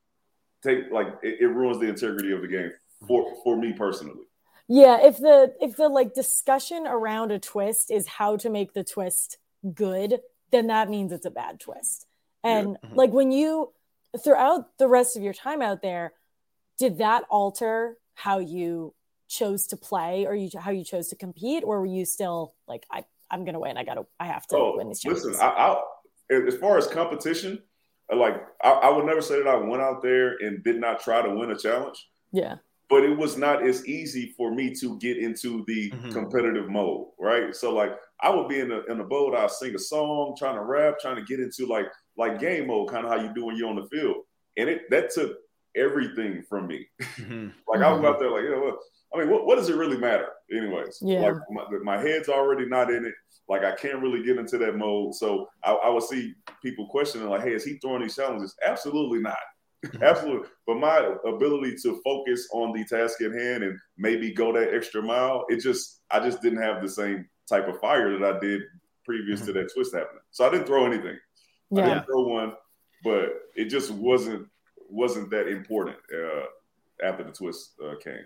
B: it ruins the integrity of the game for me personally.
C: Yeah, if the like discussion around a twist is how to make the twist good, then that means it's a bad twist. And like when you throughout the rest of your time out there, did that alter how you chose to play or how you chose to compete, or were you still like I'm gonna win? I have to win these challenges.
B: Listen, I as far as competition, like I would never say that I went out there and did not try to win a challenge.
C: Yeah.
B: But it was not as easy for me to get into the competitive mode, right? So like I would be in a boat, I'd sing a song, trying to rap, trying to get into like game mode, kind of how you do when you're on the field. And that took everything from me. Like I was out there like, I mean, what does it really matter anyways?
C: Yeah.
B: Like my head's already not in it. Like I can't really get into that mode. So I would see people questioning like, hey, is he throwing these challenges? Absolutely not. Absolutely. But my ability to focus on the task at hand and maybe go that extra mile, I just didn't have the same type of fire that I did previous to that twist happening. So I didn't throw anything.
C: Yeah.
B: I didn't throw one, but it just wasn't that important after the twist came.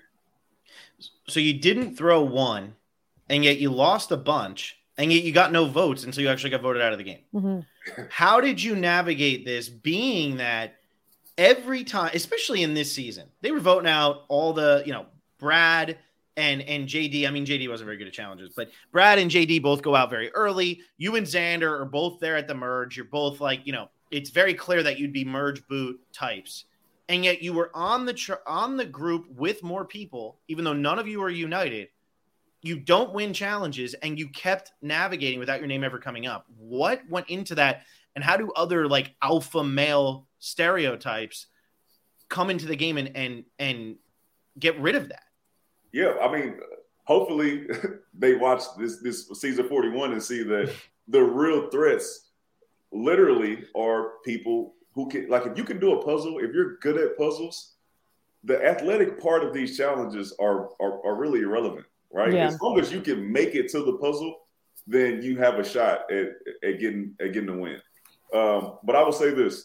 A: So you didn't throw one, and yet you lost a bunch, and yet you got no votes until you actually got voted out of the game. How did you navigate this, being that every time, especially in this season, they were voting out all the, Brad and JD. I mean, JD wasn't very good at challenges, but Brad and JD both go out very early. You and Xander are both there at the merge. You're both like, it's very clear that you'd be merge boot types. And yet you were on the group with more people, even though none of you were united. You don't win challenges, and you kept navigating without your name ever coming up. What went into that, and how do other like alpha male stereotypes come into the game and get rid of that?
B: Yeah, I mean, hopefully they watch this season 41 and see that the real threats literally are people who can, like, if you can do a puzzle, if you're good at puzzles, the athletic part of these challenges are really irrelevant, right?
C: Yeah.
B: As long as you can make it to the puzzle, then you have a shot at getting the win. But I will say this.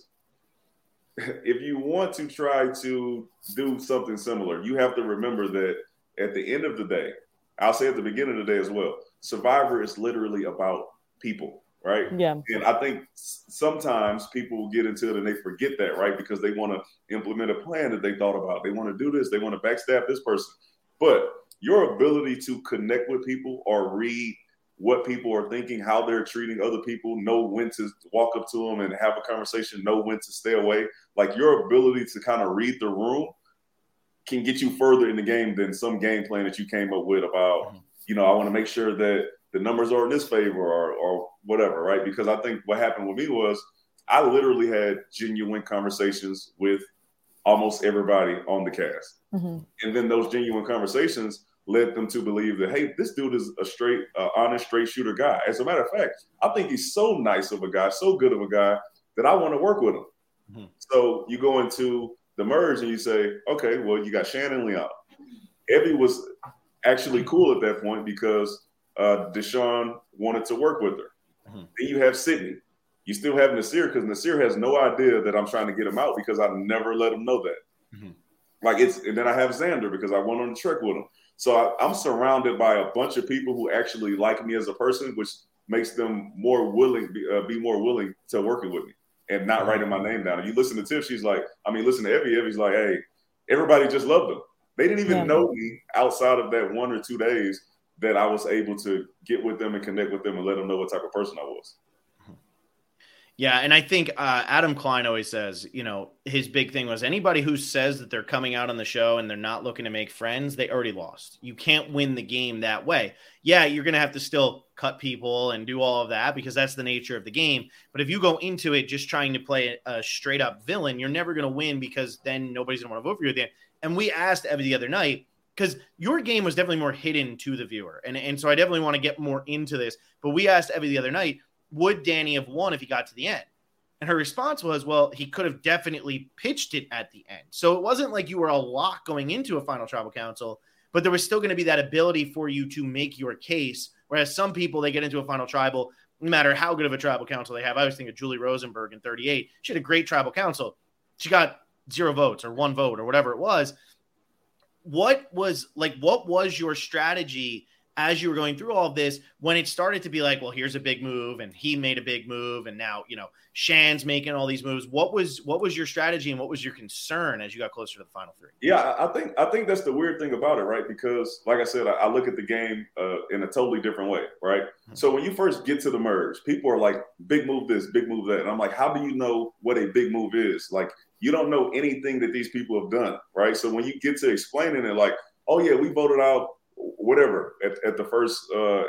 B: If you want to try to do something similar, you have to remember that at the end of the day, I'll say at the beginning of the day as well, Survivor is literally about people, right?
C: Yeah.
B: And I think sometimes people get into it and they forget that, right? Because they want to implement a plan that they thought about. They want to do this. They want to backstab this person. But your ability to connect with people or read what people are thinking, how they're treating other people, know when to walk up to them and have a conversation, know when to stay away. Like your ability to kind of read the room can get you further in the game than some game plan that you came up with about, I want to make sure that the numbers are in this favor or whatever, right? Because I think what happened with me was I literally had genuine conversations with almost everybody on the cast. And then those genuine conversations led them to believe that, hey, this dude is a straight, honest, straight shooter guy. As a matter of fact, I think he's so nice of a guy, so good of a guy that I want to work with him. So you go into the merge and you say, okay, well, you got Shannon Leon. Evie was actually cool at that point because Deshaun wanted to work with her. Then you have Sydney. You still have Nasir because Nasir has no idea that I'm trying to get him out because I never let him know that. And then I have Xander because I went on the trek with him. So I'm surrounded by a bunch of people who actually like me as a person, which makes them more willing, be more willing to working with me and not writing my name down. And you listen to Tiff, listen to Evie. Evie's like, hey, everybody just loved him. They didn't even know me outside of that 1 or 2 days that I was able to get with them and connect with them and let them know what type of person I was.
A: Yeah, and I think Adam Klein always says, his big thing was anybody who says that they're coming out on the show and they're not looking to make friends, they already lost. You can't win the game that way. Yeah, you're going to have to still cut people and do all of that because that's the nature of the game. But if you go into it just trying to play a straight-up villain, you're never going to win because then nobody's going to want to vote for you at the end. And we asked Evie the other night, because your game was definitely more hidden to the viewer. And so I definitely want to get more into this. But we asked Evie the other night, would Danny have won if he got to the end? And her response was, well, he could have definitely pitched it at the end. So it wasn't like you were a lock going into a final tribal council, but there was still going to be that ability for you to make your case. Whereas some people, they get into a final tribal, no matter how good of a tribal council they have. I always think of Julie Rosenberg in 38. She had a great tribal council. She got 0 votes or 1 vote or whatever it was. What was your strategy as you were going through all of this when it started to be like, well, here's a big move and he made a big move and now, Shan's making all these moves. What was your strategy and what was your concern as you got closer to the final 3?
B: Yeah, I think that's the weird thing about it, right? Because like I said, I look at the game in a totally different way, right? Mm-hmm. So when you first get to the merge, people are like, big move this, big move that. And I'm like, how do you know what a big move is? Like, you don't know anything that these people have done, right? So when you get to explaining it, like, oh yeah, we voted out whatever at the first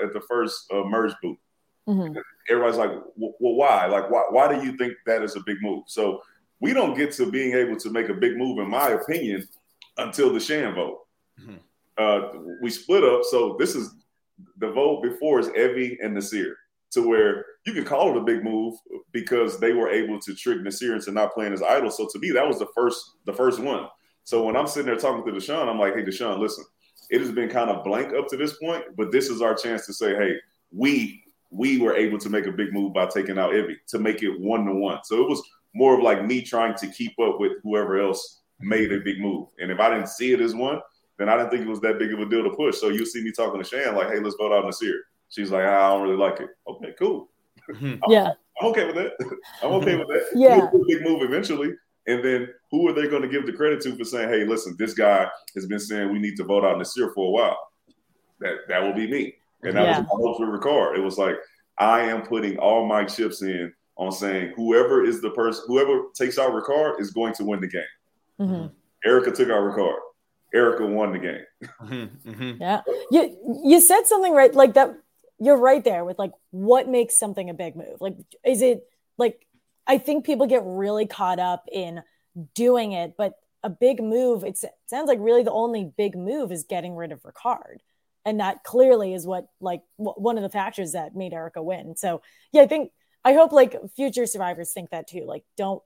B: merge booth. Mm-hmm. Everybody's like, well, why? Like, why do you think that is a big move? So we don't get to being able to make a big move, in my opinion, until the Shan vote. Mm-hmm. We split up. So this is the vote before is Evie and Naseer, to where you can call it a big move because they were able to trick Naseer into not playing as idol. So to me, that was the first one. So when I'm sitting there talking to Deshaun, I'm like, hey, Deshaun, listen, it has been kind of blank up to this point, but this is our chance to say, hey, we were able to make a big move by taking out Evie to make it 1-1. So it was more of like me trying to keep up with whoever else made a big move. And if I didn't see it as one, then I didn't think it was that big of a deal to push. So you'll see me talking to Shan like, hey, let's vote out Naseer. She's like, I don't really like it. Okay, cool.
C: Yeah.
B: I'm okay with that. I'm okay with that.
C: Yeah.
B: We'll do a big move eventually. And then who are they going to give the credit to for saying, hey, listen, this guy has been saying we need to vote out Naseer for a while? That will be me. And that was my hopes with Ricard. It was like, I am putting all my chips in on saying whoever takes out Ricard is going to win the game. Mm-hmm. Erica took out Ricard. Erica won the game.
C: Mm-hmm. Mm-hmm. Yeah. You said something right like that. You're right there with like what makes something a big move. Like, is it like, I think people get really caught up in doing it, but a big move, it sounds like really the only big move is getting rid of Ricard. And that clearly is what like one of the factors that made Erica win. So yeah, I hope like future survivors think that too. Like don't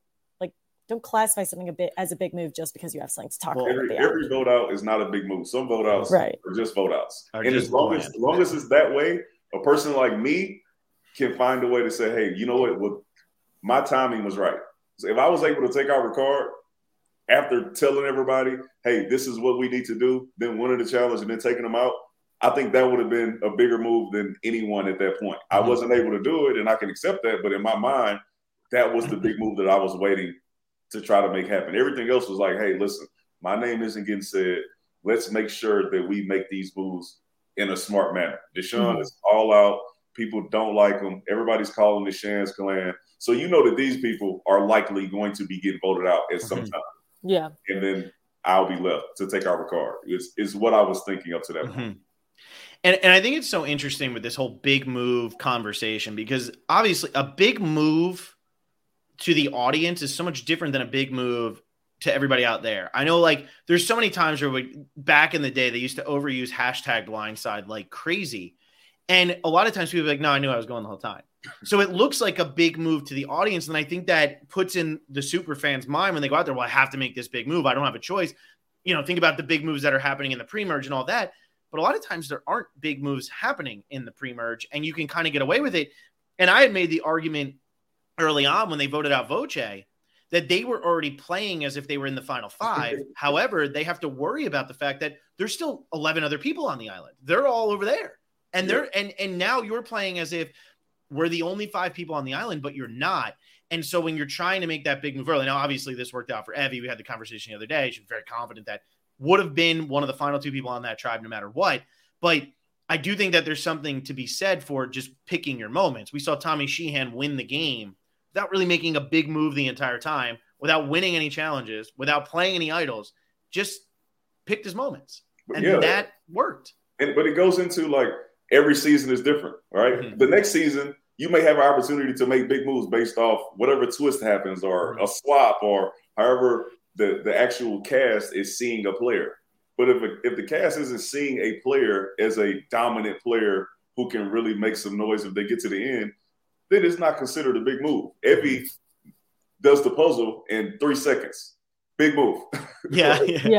C: classify something as a big move just because you have something to talk about.
B: Every vote out is not a big move. Some vote outs are just vote outs. And as long as it's that way, a person like me can find a way to say, hey, you know what my timing was right. So if I was able to take out Ricard after telling everybody, hey, this is what we need to do, then winning the challenge and then taking them out, I think that would have been a bigger move than anyone at that point. I wasn't able to do it, and I can accept that. But in my mind, that was the big move that I was waiting to try to make happen. Everything else was like, hey, listen, my name isn't getting said. Let's make sure that we make these moves in a smart manner. Deshaun is all out. People don't like him. Everybody's calling the Shan's clan. So you know that these people are likely going to be getting voted out at some time.
C: Yeah.
B: And then I'll be left to take out Ricard. It's what I was thinking up to that point.
A: And I think it's so interesting with this whole big move conversation because obviously a big move to the audience is so much different than a big move to everybody out there. I know like there's so many times where back in the day, they used to overuse hashtag blindside like crazy. And a lot of times people are like, no, I knew I was going the whole time. So it looks like a big move to the audience. And I think that puts in the super fans' mind when they go out there, well, I have to make this big move. I don't have a choice. Think about the big moves that are happening in the pre-merge and all that. But a lot of times there aren't big moves happening in the pre-merge and you can kind of get away with it. And I had made the argument early on when they voted out Voce that they were already playing as if they were in the final 5. However, they have to worry about the fact that there's still 11 other people on the island. They're all over there. And and now you're playing as if we're the only 5 people on the island, but you're not. And so when you're trying to make that big move early, now obviously this worked out for Evie. We had the conversation the other day. She's very confident that would have been one of the final 2 people on that tribe no matter what. But I do think that there's something to be said for just picking your moments. We saw Tommy Sheehan win the game without really making a big move the entire time, without winning any challenges, without playing any idols, just picked his moments. And that worked.
B: But it goes into like every season is different, right? Mm-hmm. The next season, you may have an opportunity to make big moves based off whatever twist happens or a swap or however the actual cast is seeing a player. But if the cast isn't seeing a player as a dominant player who can really make some noise if they get to the end, then it's not considered a big move. Evie does the puzzle in 3 seconds. Big move.
A: Yeah.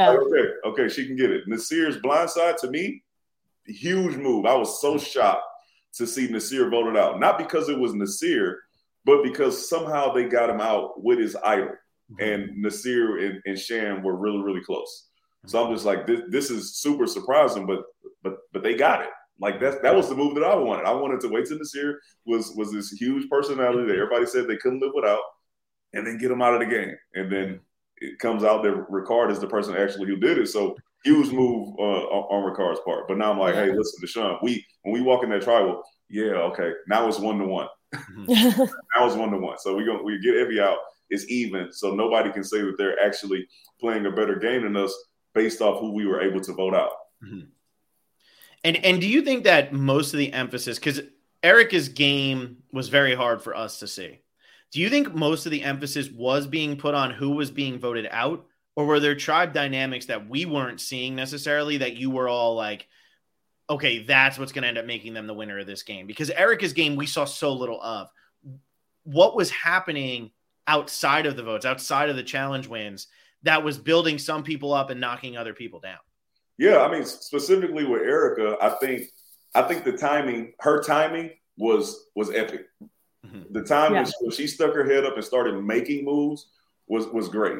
B: Okay, she can get it. Naseer's blindside, to me, huge move. I was so shocked to see Naseer voted out. Not because it was Naseer, but because somehow they got him out with his idol. and Nasir and Shan were really, really close. So I'm just like, this is super surprising, but they got it. Like that was the move that I wanted. I wanted to wait till Nasir was this huge personality that everybody said they couldn't live without, and then get him out of the game. And then it comes out that Ricard is the person actually who did it. So huge move on Ricard's part. But now I'm like, hey, listen, Deshaun, when we walk in that tribal, okay, now it's 1-1. Now it's 1-1. So we get Evie out. It's even. So nobody can say that they're actually playing a better game than us based off who we were able to vote out.
A: Mm-hmm. And do you think that most of the emphasis, because Erica's game was very hard for us to see, do you think most of the emphasis was being put on who was being voted out, or were there tribe dynamics that we weren't seeing necessarily that you were all like, okay, that's what's going to end up making them the winner of this game? Because Erica's game, we saw so little of. What was happening outside of the votes, outside of the challenge wins, that was building some people up and knocking other people down?
B: Yeah, I mean, specifically with Erica, I think the timing, her timing was epic. Mm-hmm. The time when she stuck her head up and started making moves was great.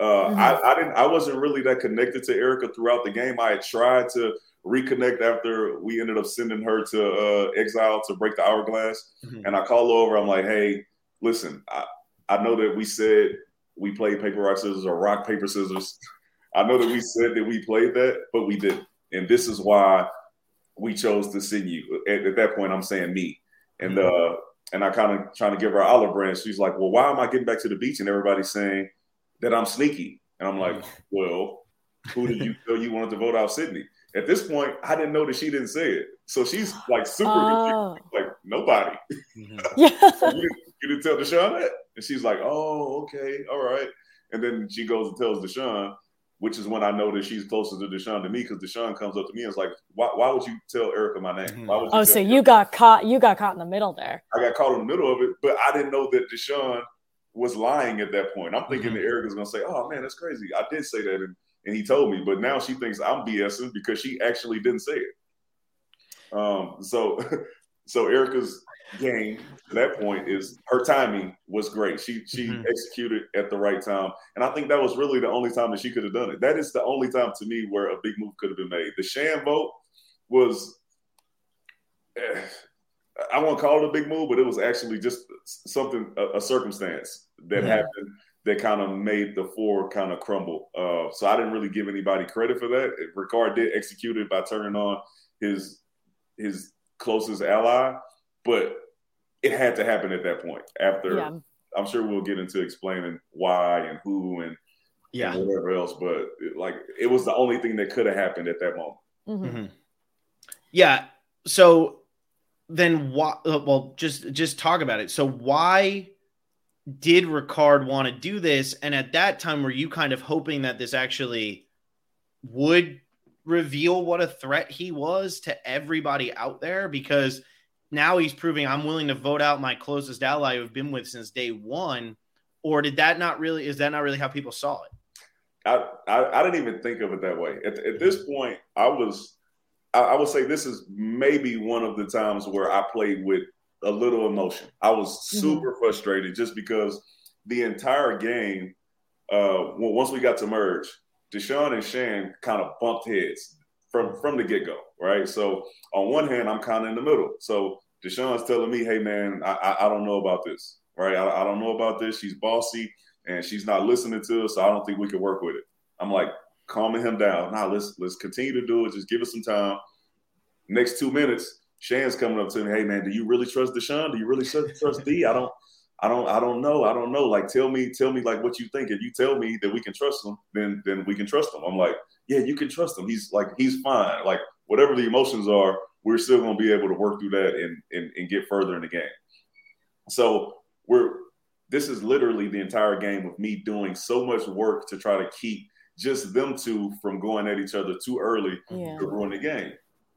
B: I wasn't really that connected to Erica throughout the game. I had tried to reconnect after we ended up sending her to exile to break the hourglass. Mm-hmm. And I called her over. I'm like, hey, listen, I know that we said we played paper, rock, scissors or rock, paper, scissors. I know that we said that we played that, but we didn't. And this is why we chose to send you. At that point, I'm saying me. And I kind of trying to give her an olive branch. She's like, well, why am I getting back to the beach? And everybody's saying that I'm sneaky. And I'm like, well, who did you tell you wanted to vote out Sydney? At this point, I didn't know that she didn't say it. So she's like super confused. Like, nobody. So you didn't tell Deshaun that? And she's like, oh, okay, all right. And then she goes and tells Deshaun, which is when I know that she's closer to Deshaun than me, because Deshaun comes up to me and is like, why would you tell Erica my name? Why would you
C: so you got caught in the middle there.
B: I got caught in the middle of it, but I didn't know that Deshaun was lying at that point. I'm thinking that Erica's going to say, oh, man, that's crazy. I did say that, and he told me. But now she thinks I'm BSing because she actually didn't say it. So Erica's game to that point is her timing was great. She executed at the right time. And I think that was really the only time that she could have done it. That is the only time to me where a big move could have been made. The Shan vote was, I won't call it a big move, but it was actually just something, a circumstance that happened that kind of made the four kind of crumble. So I didn't really give anybody credit for that. Ricard did execute it by turning on his closest ally, but it had to happen at that point. After, I'm sure we'll get into explaining why and who and whatever else, but it was the only thing that could have happened at that moment.
A: Mm-hmm. Yeah. So then why? Well, just talk about it. So why did Ricard want to do this? And at that time, were you kind of hoping that this actually would reveal what a threat he was to everybody out there? Because now he's proving I'm willing to vote out my closest ally who I've been with since day one. Or is that not really how people saw it?
B: I didn't even think of it that way. At this point, I would say this is maybe one of the times where I played with a little emotion. I was super frustrated just because the entire game, once we got to merge, Deshaun and Shan kind of bumped heads from the get-go, right? So on one hand, I'm kind of in the middle. So Deshaun's telling me, hey, man, I don't know about this, right? I don't know about this. She's bossy, and she's not listening to us, so I don't think we can work with it. I'm like calming him down. Nah, let's continue to do it. Just give us some time. Next 2 minutes, Shan's coming up to me, hey, man, do you really trust Deshaun? Do you really trust D? I don't know. Like, tell me like what you think. If you tell me that we can trust him, then we can trust him. I'm like, yeah, you can trust him. He's fine. Like, whatever the emotions are, we're still going to be able to work through that and get further in the game. So this is literally the entire game of me doing so much work to try to keep just them two from going at each other too early to ruin the game.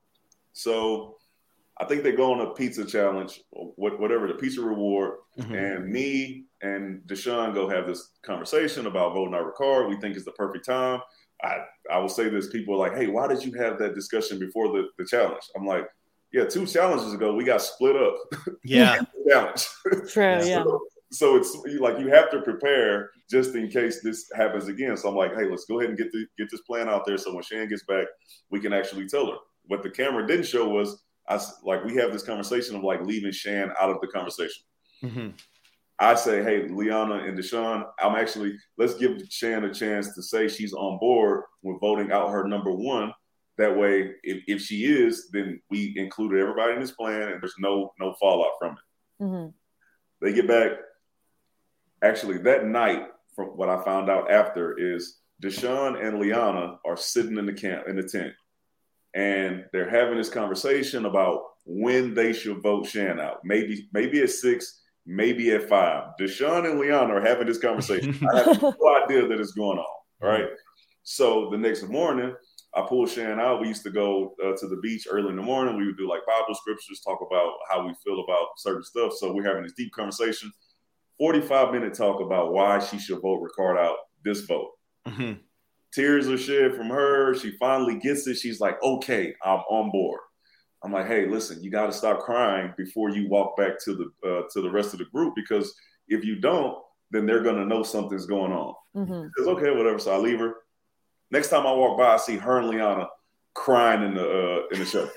B: So I think they go on a pizza challenge, whatever the pizza reward, and me and Deshaun go have this conversation about voting out Ricard. We think it's the perfect time. I will say this, people are like, hey, why did you have that discussion before the challenge? I'm like, yeah, 2 challenges ago, we got split up.
A: Yeah.
B: Challenge.
C: True, yeah.
B: So it's like you have to prepare just in case this happens again. So I'm like, hey, let's go ahead and get this plan out there. So when Shan gets back, we can actually tell her. What the camera didn't show was we have this conversation of like leaving Shan out of the conversation.
A: Mm-hmm.
B: I say, hey, Liana and Deshaun, let's give Shan a chance to say she's on board with voting out her number one. That way, if she is, then we included everybody in this plan and there's no fallout from it.
C: Mm-hmm.
B: They get back. Actually, that night, from what I found out after, is Deshaun and Liana are sitting in the tent, and they're having this conversation about when they should vote Shan out. Maybe at 6, maybe at 5. Deshaun and Liana are having this conversation. I have no idea that it's going on. Right. So the next morning, I pulled Shan out. We used to go to the beach early in the morning. We would do like Bible scriptures, talk about how we feel about certain stuff. So we're having this deep conversation. 45-minute talk about why she should vote Ricard out this vote.
A: Mm-hmm.
B: Tears are shed from her. She finally gets it. She's like, okay, I'm on board. I'm like, hey, listen, you got to stop crying before you walk back to the rest of the group, because if you don't, then they're going to know something's going on.
C: Mm-hmm.
B: She says, okay, whatever. So I leave her. Next time I walk by, I see her and Liana crying in the show.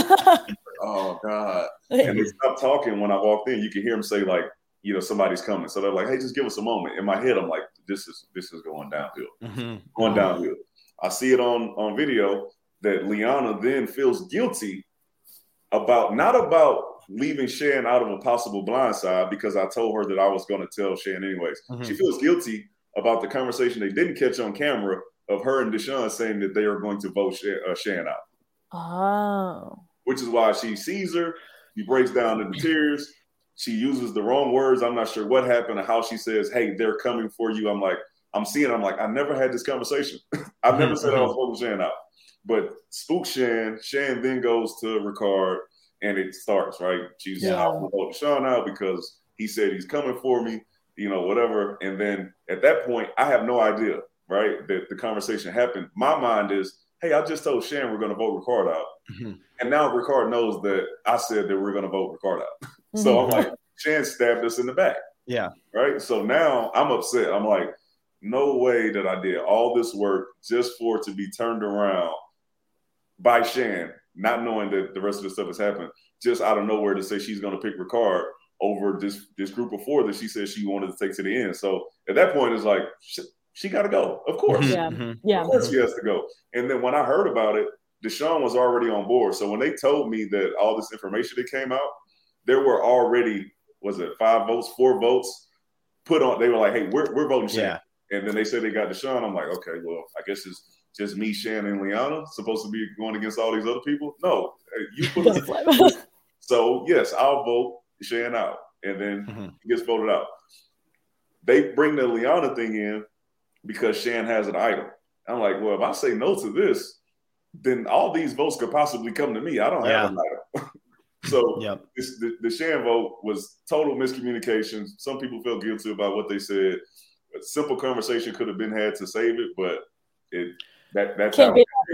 B: Oh, God. And they stopped talking when I walked in. You could hear them say, like, you know, somebody's coming. So they're like, hey, just give us a moment. In my head, I'm like, this is going downhill.
A: Mm-hmm.
B: Going downhill. I see it on video that Liana then feels guilty not about leaving Shan out of a possible blindside, because I told her that I was going to tell Shan anyways.
A: Mm-hmm.
B: She feels guilty about the conversation they didn't catch on camera of her and Deshaun saying that they are going to vote Shan out.
C: Oh.
B: Which is why she sees her. She breaks down into tears. She uses the wrong words. I'm not sure what happened or how she says, hey, they're coming for you. I'm like, I never had this conversation. I've never said I was voting Shan out. But spook Shan then goes to Ricard, and it starts, right? She's out to vote Deshaun out because he said he's coming for me, you know, whatever. And then at that point, I have no idea, right, that the conversation happened. My mind is, hey, I just told Shan we're going to vote Ricard out.
A: Mm-hmm.
B: And now Ricard knows that I said that we're going to vote Ricard out. So I'm like, Shan stabbed us in the back.
A: Yeah.
B: Right? So now I'm upset. I'm like, no way that I did all this work just for it to be turned around by Shan, not knowing that the rest of the stuff has happened, just out of nowhere to say she's going to pick Ricard over this group of 4 that she said she wanted to take to the end. So at that point, it's like, she got to go. Of course.
C: Yeah. Yeah.
B: Of course she has to go. And then when I heard about it, Deshaun was already on board. So when they told me that all this information that came out, there were already, 4 votes put on. They were like, hey, we're voting Shan.
A: Yeah.
B: And then they said they got Deshaun. I'm like, okay, well, I guess it's just me, Shan, and Liana supposed to be going against all these other people. No, you put us. So yes, I'll vote Shan out, and then he gets voted out. They bring the Liana thing in because Shan has an item. I'm like, well, if I say no to this, then all these votes could possibly come to me. I don't have an item. So the Shan vote was total miscommunication. Some people felt guilty about what they said. A simple conversation could have been had to save it, but that's how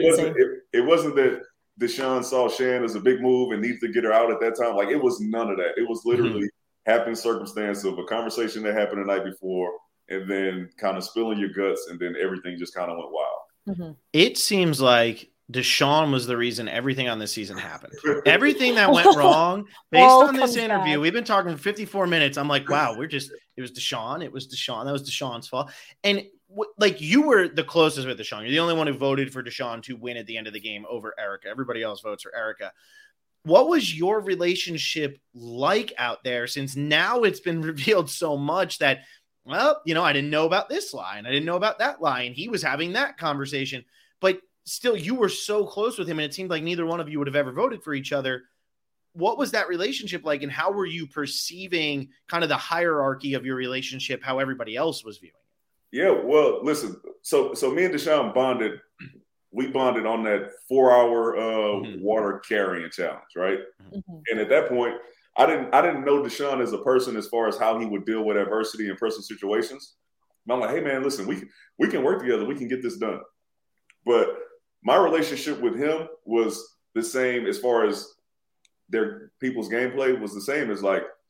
B: it wasn't that Deshaun saw Shan as a big move and needed to get her out at that time. Like, it was none of that. It was literally happened circumstance of a conversation that happened the night before, and then kind of spilling your guts, and then everything just kind of went wild.
C: Mm-hmm.
A: It seems like Deshaun was the reason everything on this season happened. Everything that went wrong based on this interview, we've been talking for 54 minutes. I'm like, wow, it was Deshaun. It was Deshaun. That was Deshaun's fault. And like, you were the closest with Deshaun. You're the only one who voted for Deshaun to win at the end of the game over Erica. Everybody else votes for Erica. What was your relationship like out there, since now it's been revealed so much that, well, you know, I didn't know about this lie and I didn't know about that lie, and he was having that conversation, but still you were so close with him, and it seemed like neither one of you would have ever voted for each other. What was that relationship like, and how were you perceiving kind of the hierarchy of your relationship, how everybody else was viewing it?
B: Yeah, well, listen, so me and Deshaun bonded. We bonded on that 4-hour water carrying challenge, right?
C: Mm-hmm.
B: And at that point, I didn't know Deshaun as a person as far as how he would deal with adversity in personal situations. And I'm like, hey man, listen, we can work together. We can get this done. But my relationship with him was the same as far as their people's gameplay was the same as, like,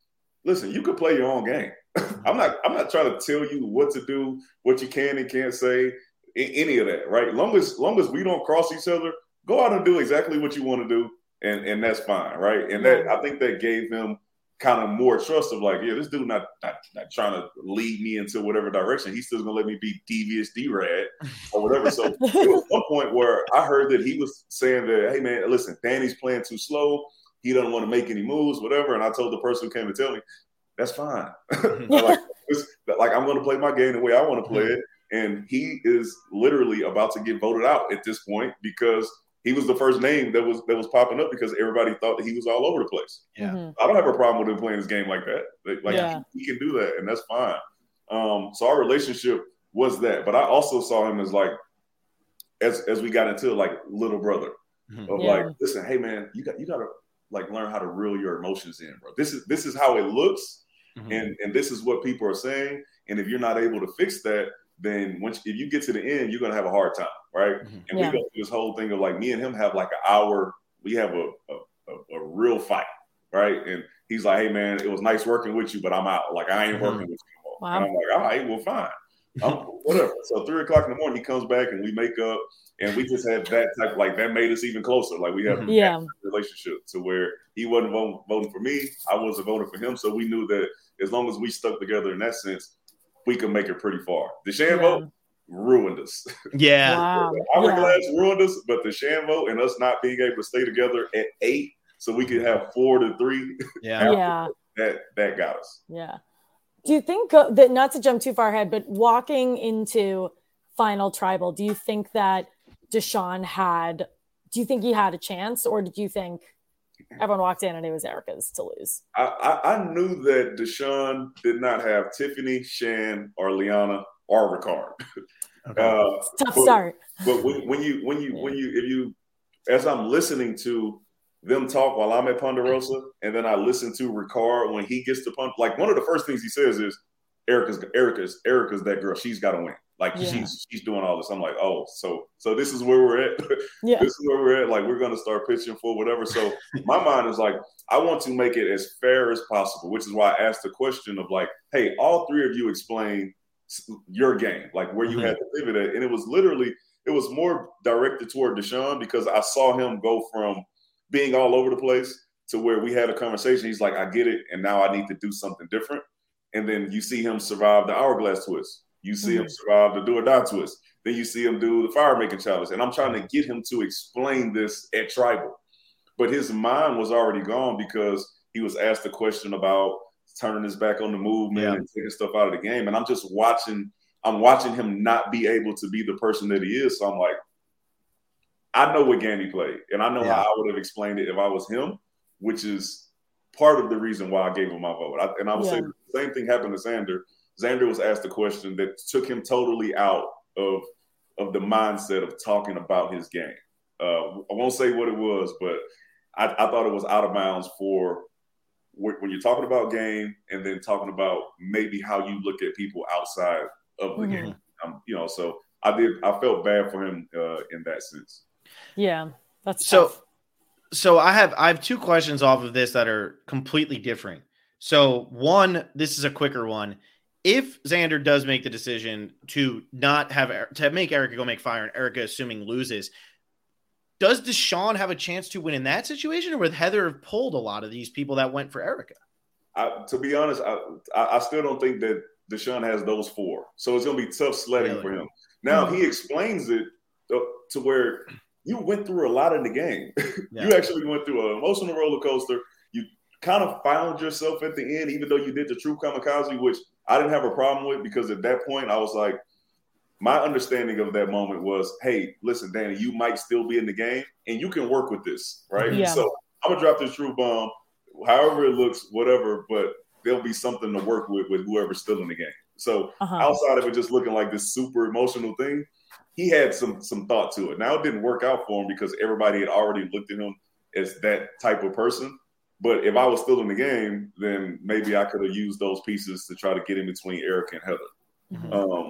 B: listen, you could play your own game. I'm not trying to tell you what to do, what you can and can't say, any of that, right? Long as we don't cross each other, go out and do exactly what you want to do, and that's fine, right? And that, I think that gave him kind of more trust of like, yeah, this dude not trying to lead me into whatever direction. He's still gonna let me be devious D-Rad or whatever. So there was one point where I heard that he was saying that, hey man, listen, Danny's playing too slow. He doesn't want to make any moves, whatever. And I told the person who came to tell me, that's fine. like I'm going to play my game the way I want to play it. And he is literally about to get voted out at this point because he was the first name that was popping up because everybody thought that he was all over the place.
A: Yeah,
B: I don't have a problem with him playing his game like that. He can do that, and that's fine. So our relationship was that, but I also saw him as like, as we got into like little brother of like, listen, hey man, you got to like learn how to reel your emotions in, bro. This is how it looks, and this is what people are saying. And if you're not able to fix that, then if you get to the end, you're gonna have a hard time, right? And we go through this whole thing of like me and him have like an hour. We have a real fight, right? And he's like, "Hey man, it was nice working with you, but I'm out. Like I ain't working with you anymore." Wow. And I'm like, "All right, well, fine, whatever." So 3:00 in the morning, he comes back and we make up, and we just had that type, like that made us even closer. Like we have a relationship to where he wasn't voting for me, I wasn't voting for him, so we knew that as long as we stuck together in that sense, we could make it pretty far. The Shan vote ruined us.
A: Yeah.
B: Wow. Hourglass ruined us, but the Shan vote and us not being able to stay together at 8 so we could have 4-3. That got us.
C: Yeah. Do you think that, not to jump too far ahead, but walking into Final Tribal, do you think that Deshaun do you think he had a chance, or did you think everyone walked in and it was Erica's to lose?
B: I knew that Deshaun did not have Tiffany, Shan, or Liana, or Ricard.
C: Tough start.
B: But when you, as I'm listening to them talk while I'm at Ponderosa, and then I listen to Ricard when he gets to punt, like one of the first things he says is, Erica's that girl. She's got to win. Like she's doing all this. I'm like, oh, so this is where we're at. This is where we're at. Like we're gonna start pitching for whatever. So my mind is like, I want to make it as fair as possible, which is why I asked the question of like, hey, all three of you explain your game, like where you had to pivot at, and it was more directed toward Deshaun because I saw him go from being all over the place to where we had a conversation. He's like, I get it, and now I need to do something different. And then you see him survive the hourglass twist. You see him survive the do or die twist. Then you see him do the fire making challenge. And I'm trying to get him to explain this at Tribal. But his mind was already gone because he was asked a question about turning his back on the movement and taking stuff out of the game. And I'm just watching him not be able to be the person that he is. So I'm like, I know what game he played. And I know how I would have explained it if I was him, which is part of the reason why I gave him my vote. I would say the same thing happened to Xander. Xander was asked a question that took him totally out of the mindset of talking about his game. I won't say what it was, but I thought it was out of bounds for when you're talking about game and then talking about maybe how you look at people outside of the game. So I felt bad for him in that sense.
C: Yeah, that's
A: tough. So I have two questions off of this that are completely different. So one, this is a quicker one. If Xander does make the decision to make Erica go make fire and Erica assuming loses, does Deshaun have a chance to win in that situation, or would Heather have pulled a lot of these people that went for Erica?
B: To be honest, I still don't think that Deshaun has those four. So it's going to be tough sledding for him. Now, he explains it to where you went through a lot in the game. You actually went through an emotional roller coaster. You kind of found yourself at the end, even though you did the true kamikaze, which I didn't have a problem with, because at that point I was like, my understanding of that moment was, hey, listen, Danny, you might still be in the game and you can work with this, right? Yeah. So I'm going to drop this true bomb, however it looks, whatever, but there'll be something to work with whoever's still in the game. So outside of it just looking like this super emotional thing, he had some thought to it. Now, it didn't work out for him because everybody had already looked at him as that type of person. But if I was still in the game, then maybe I could have used those pieces to try to get in between Eric and Heather.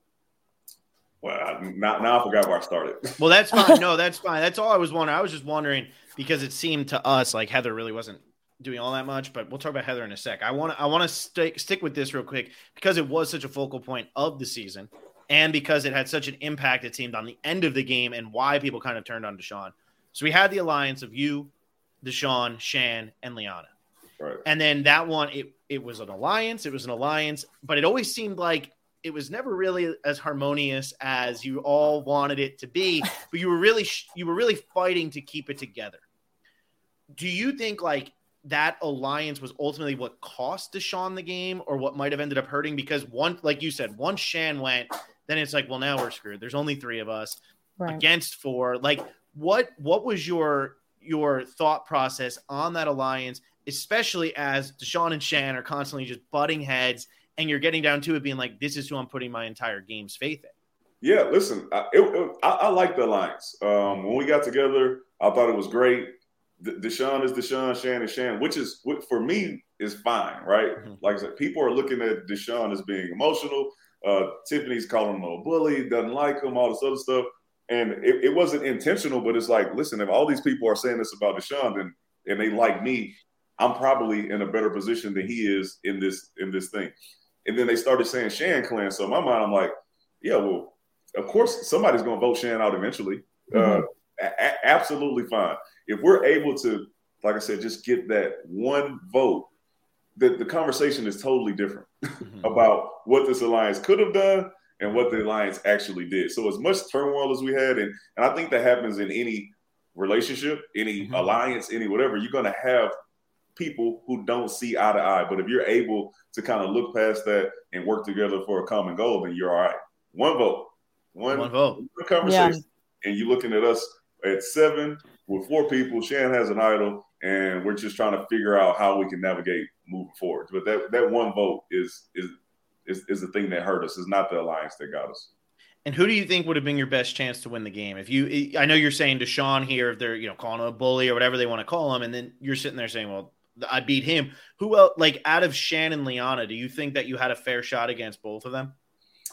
B: Now I forgot where I started.
A: Well, that's fine. No, that's fine. That's all I was wondering. I was just wondering because it seemed to us like Heather really wasn't doing all that much, but we'll talk about Heather in a sec. I want to stick with this real quick because it was such a focal point of the season and because it had such an impact, it seemed, on the end of the game and why people kind of turned on Deshaun. So we had the alliance of you, Deshaun, Shan, and Liana.
B: Right.
A: And then that one, it was an alliance. It was an alliance, but it always seemed like it was never really as harmonious as you all wanted it to be, but you were really fighting to keep it together. Do you think like that alliance was ultimately what cost Deshaun the game or what might have ended up hurting? Because like you said, once Shan went, then it's like, well, now we're screwed. There's only 3 of us against 4. Like what was your thought process on that alliance, especially as Deshaun and Shan are constantly just butting heads and you're getting down to it being like, this is who I'm putting my entire game's faith in?
B: Yeah, listen, I like the alliance. When we got together, I thought it was great. Deshaun is Deshaun, Shan is Shan, which for me is fine, right? Mm-hmm. Like I said, people are looking at Deshaun as being emotional. Tiffany's calling him a bully, doesn't like him, all this other stuff. And it wasn't intentional, but it's like, listen, if all these people are saying this about Deshaun, and they like me, I'm probably in a better position than he is in this thing. And then they started saying Shan clan. So in my mind, I'm like, yeah, well, of course somebody's going to vote Shan out eventually. Mm-hmm. Absolutely fine. If we're able to, like I said, just get that one vote, the conversation is totally different mm-hmm. about what this alliance could have done and what the alliance actually did. So as much turmoil as we had, and I think that happens in any relationship, any mm-hmm. alliance, any whatever, you're going to have people who don't see eye to eye. But if you're able to kind of look past that and work together for a common goal, then you're all right. One vote, one vote, one conversation. Yeah. And you're looking at us at 7 with 4 people. Shan has an idol, and we're just trying to figure out how we can navigate moving forward. But that one vote is the thing that hurt us. It's not the alliance that got us.
A: And who do you think would have been your best chance to win the game? I know you're saying Deshaun here, if they're calling him a bully or whatever they want to call him, and then you're sitting there saying, well, I beat him. Who else, like out of Shan and Liana, do you think that you had a fair shot against both of them?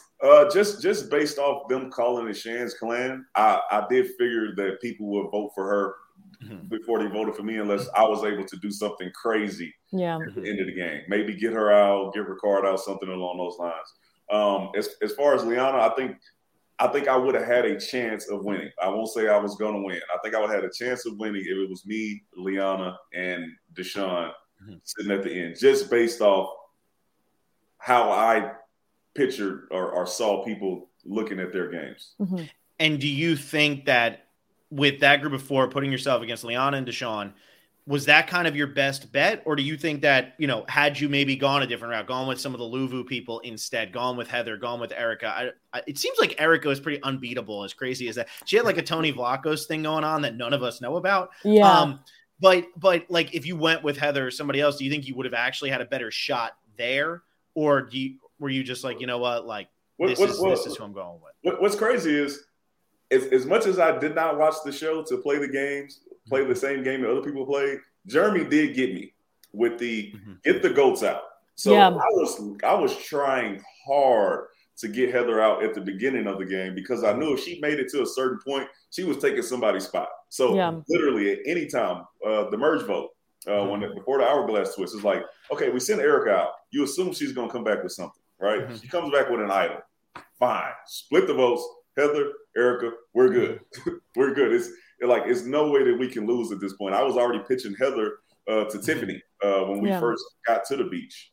B: Just based off them calling it Shan's clan, I did figure that people would vote for her mm-hmm. before they voted for me, unless I was able to do something crazy at the end of the game. Maybe get her out, get Ricard out, something along those lines. As far as Liana, I think I would have had a chance of winning. I won't say I was going to win. I think I would have had a chance of winning if it was me, Liana, and Deshaun mm-hmm. sitting at the end, just based off how I pictured or saw people looking at their games.
A: Mm-hmm. And do you think that with that group of 4, putting yourself against Liana and Deshaun, was that kind of your best bet? Or do you think that, had you maybe gone a different route, gone with some of the Luvu people instead, gone with Heather, gone with Erica? It seems like Erica is pretty unbeatable, as crazy as that. She had like a Tony Vlachos thing going on that none of us know about.
C: Yeah.
A: But like if you went with Heather or somebody else, do you think you would have actually had a better shot there? Or were you just like, you know what, like this is who I'm going with?
B: What's crazy is as much as I did not watch the show to play the games, play the same game that other people played, Jeremy did get me with the mm-hmm. get the goats out. So yeah. I was trying hard to get Heather out at the beginning of the game because I knew if she made it to a certain point, she was taking somebody's spot. So literally at any time, the merge vote, before the hourglass twist, is like, okay, we send Erica out. You assume she's going to come back with something, right? Mm-hmm. She comes back with an idol. Fine. Split the votes. Heather, Erica, we're good. We're good. It's no way that we can lose at this point. I was already pitching Heather to Tiffany when we first got to the beach.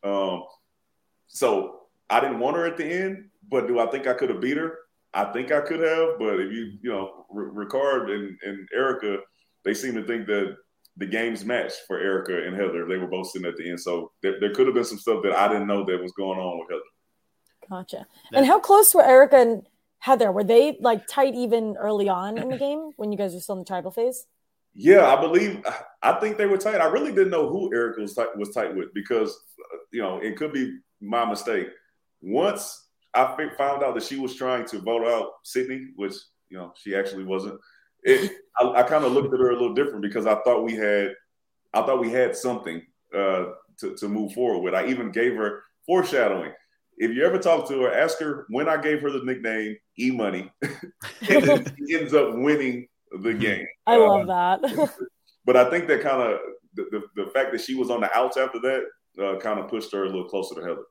B: So I didn't want her at the end, but do I think I could have beat her? I think I could have, but if Ricard and Erica, they seem to think that the game's matched for Erica and Heather. They were both sitting at the end. So there could have been some stuff that I didn't know that was going on with Heather.
C: Gotcha. And how close were Erica and Heather? Were they like tight even early on in the game when you guys were still in the tribal phase?
B: Yeah, I think they were tight. I really didn't know who Erica was tight with because, it could be my mistake. Once I found out that she was trying to vote out Sydney, which, she actually wasn't. I kind of looked at her a little different because I thought we had something to move forward with. I even gave her foreshadowing. If you ever talk to her, ask her when I gave her the nickname E-Money, and then she ends up winning the game.
C: I love that.
B: But I think that kind of the fact that she was on the outs after that kind of pushed her a little closer to Heather.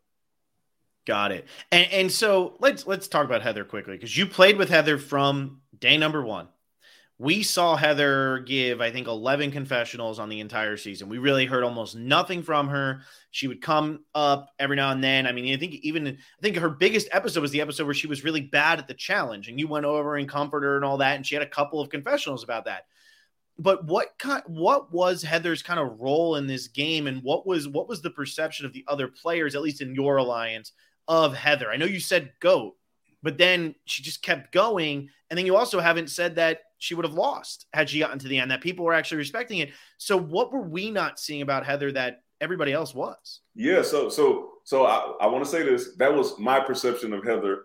A: Got it. And so let's talk about Heather quickly, because you played with Heather from day number one. We saw Heather give, I think, 11 confessionals on the entire season. We really heard almost nothing from her. She would come up every now and then. I mean, I think her biggest episode was the episode where she was really bad at the challenge, and you went over and comforted her and all that, and she had a couple of confessionals about that. But what was Heather's kind of role in this game, and what was the perception of the other players, at least in your alliance, of Heather? I know you said GOAT, but then she just kept going, and then you also haven't said that she would have lost had she gotten to the end, that people were actually respecting it. So what were we not seeing about Heather that everybody else was?
B: Yeah, so I want to say this. That was my perception of Heather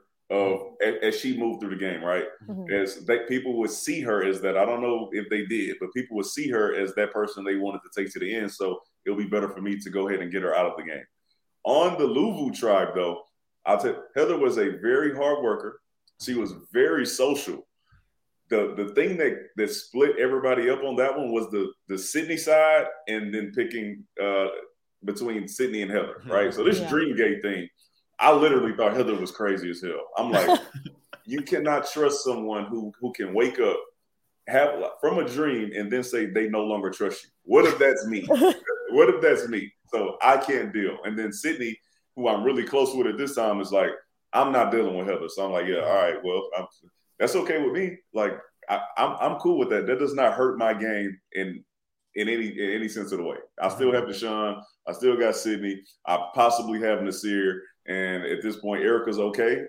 B: as she moved through the game, right? Mm-hmm. As that people would see her as that. I don't know if they did, but people would see her as that person they wanted to take to the end. So it'll be better for me to go ahead and get her out of the game. On the Luvu tribe, though, I'll tell you, Heather was a very hard worker. She was very social. The thing that split everybody up on that one was the Sydney side, and then picking between Sydney and Heather, right? So this Dreamgate thing, I literally thought Heather was crazy as hell. I'm like, you cannot trust someone who can wake up, have from a dream, and then say they no longer trust you. What if that's me? What if that's me? So I can't deal. And then Sydney, who I'm really close with at this time, is like, I'm not dealing with Heather. So I'm like, yeah, all right, well, that's okay with me. Like, I'm cool with that. That does not hurt my game in any sense of the way. I still have Deshaun. I still got Sydney. I possibly have Nasir. And at this point, Erica's okay.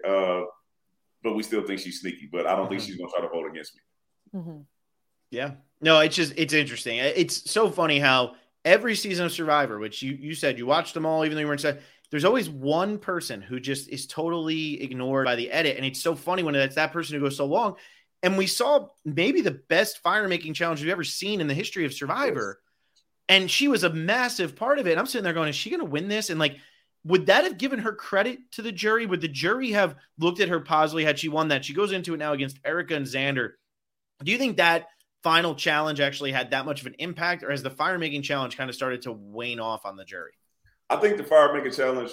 B: But we still think she's sneaky. But I don't think she's going to try to vote against me.
A: Mm-hmm. Yeah. No, it's interesting. It's so funny how every season of Survivor, which you said you watched them all, even though you weren't said, there's always one person who just is totally ignored by the edit. And it's so funny when it's that person who goes so long. And we saw maybe the best fire-making challenge we've ever seen in the history of Survivor. Yes. And she was a massive part of it. And I'm sitting there going, is she going to win this? And like, would that have given her credit to the jury? Would the jury have looked at her positively had she won that? She goes into it now against Erica and Xander. Do you think that final challenge actually had that much of an impact, or has the fire-making challenge kind of started to wane off on the jury?
B: I think the fire-making challenge,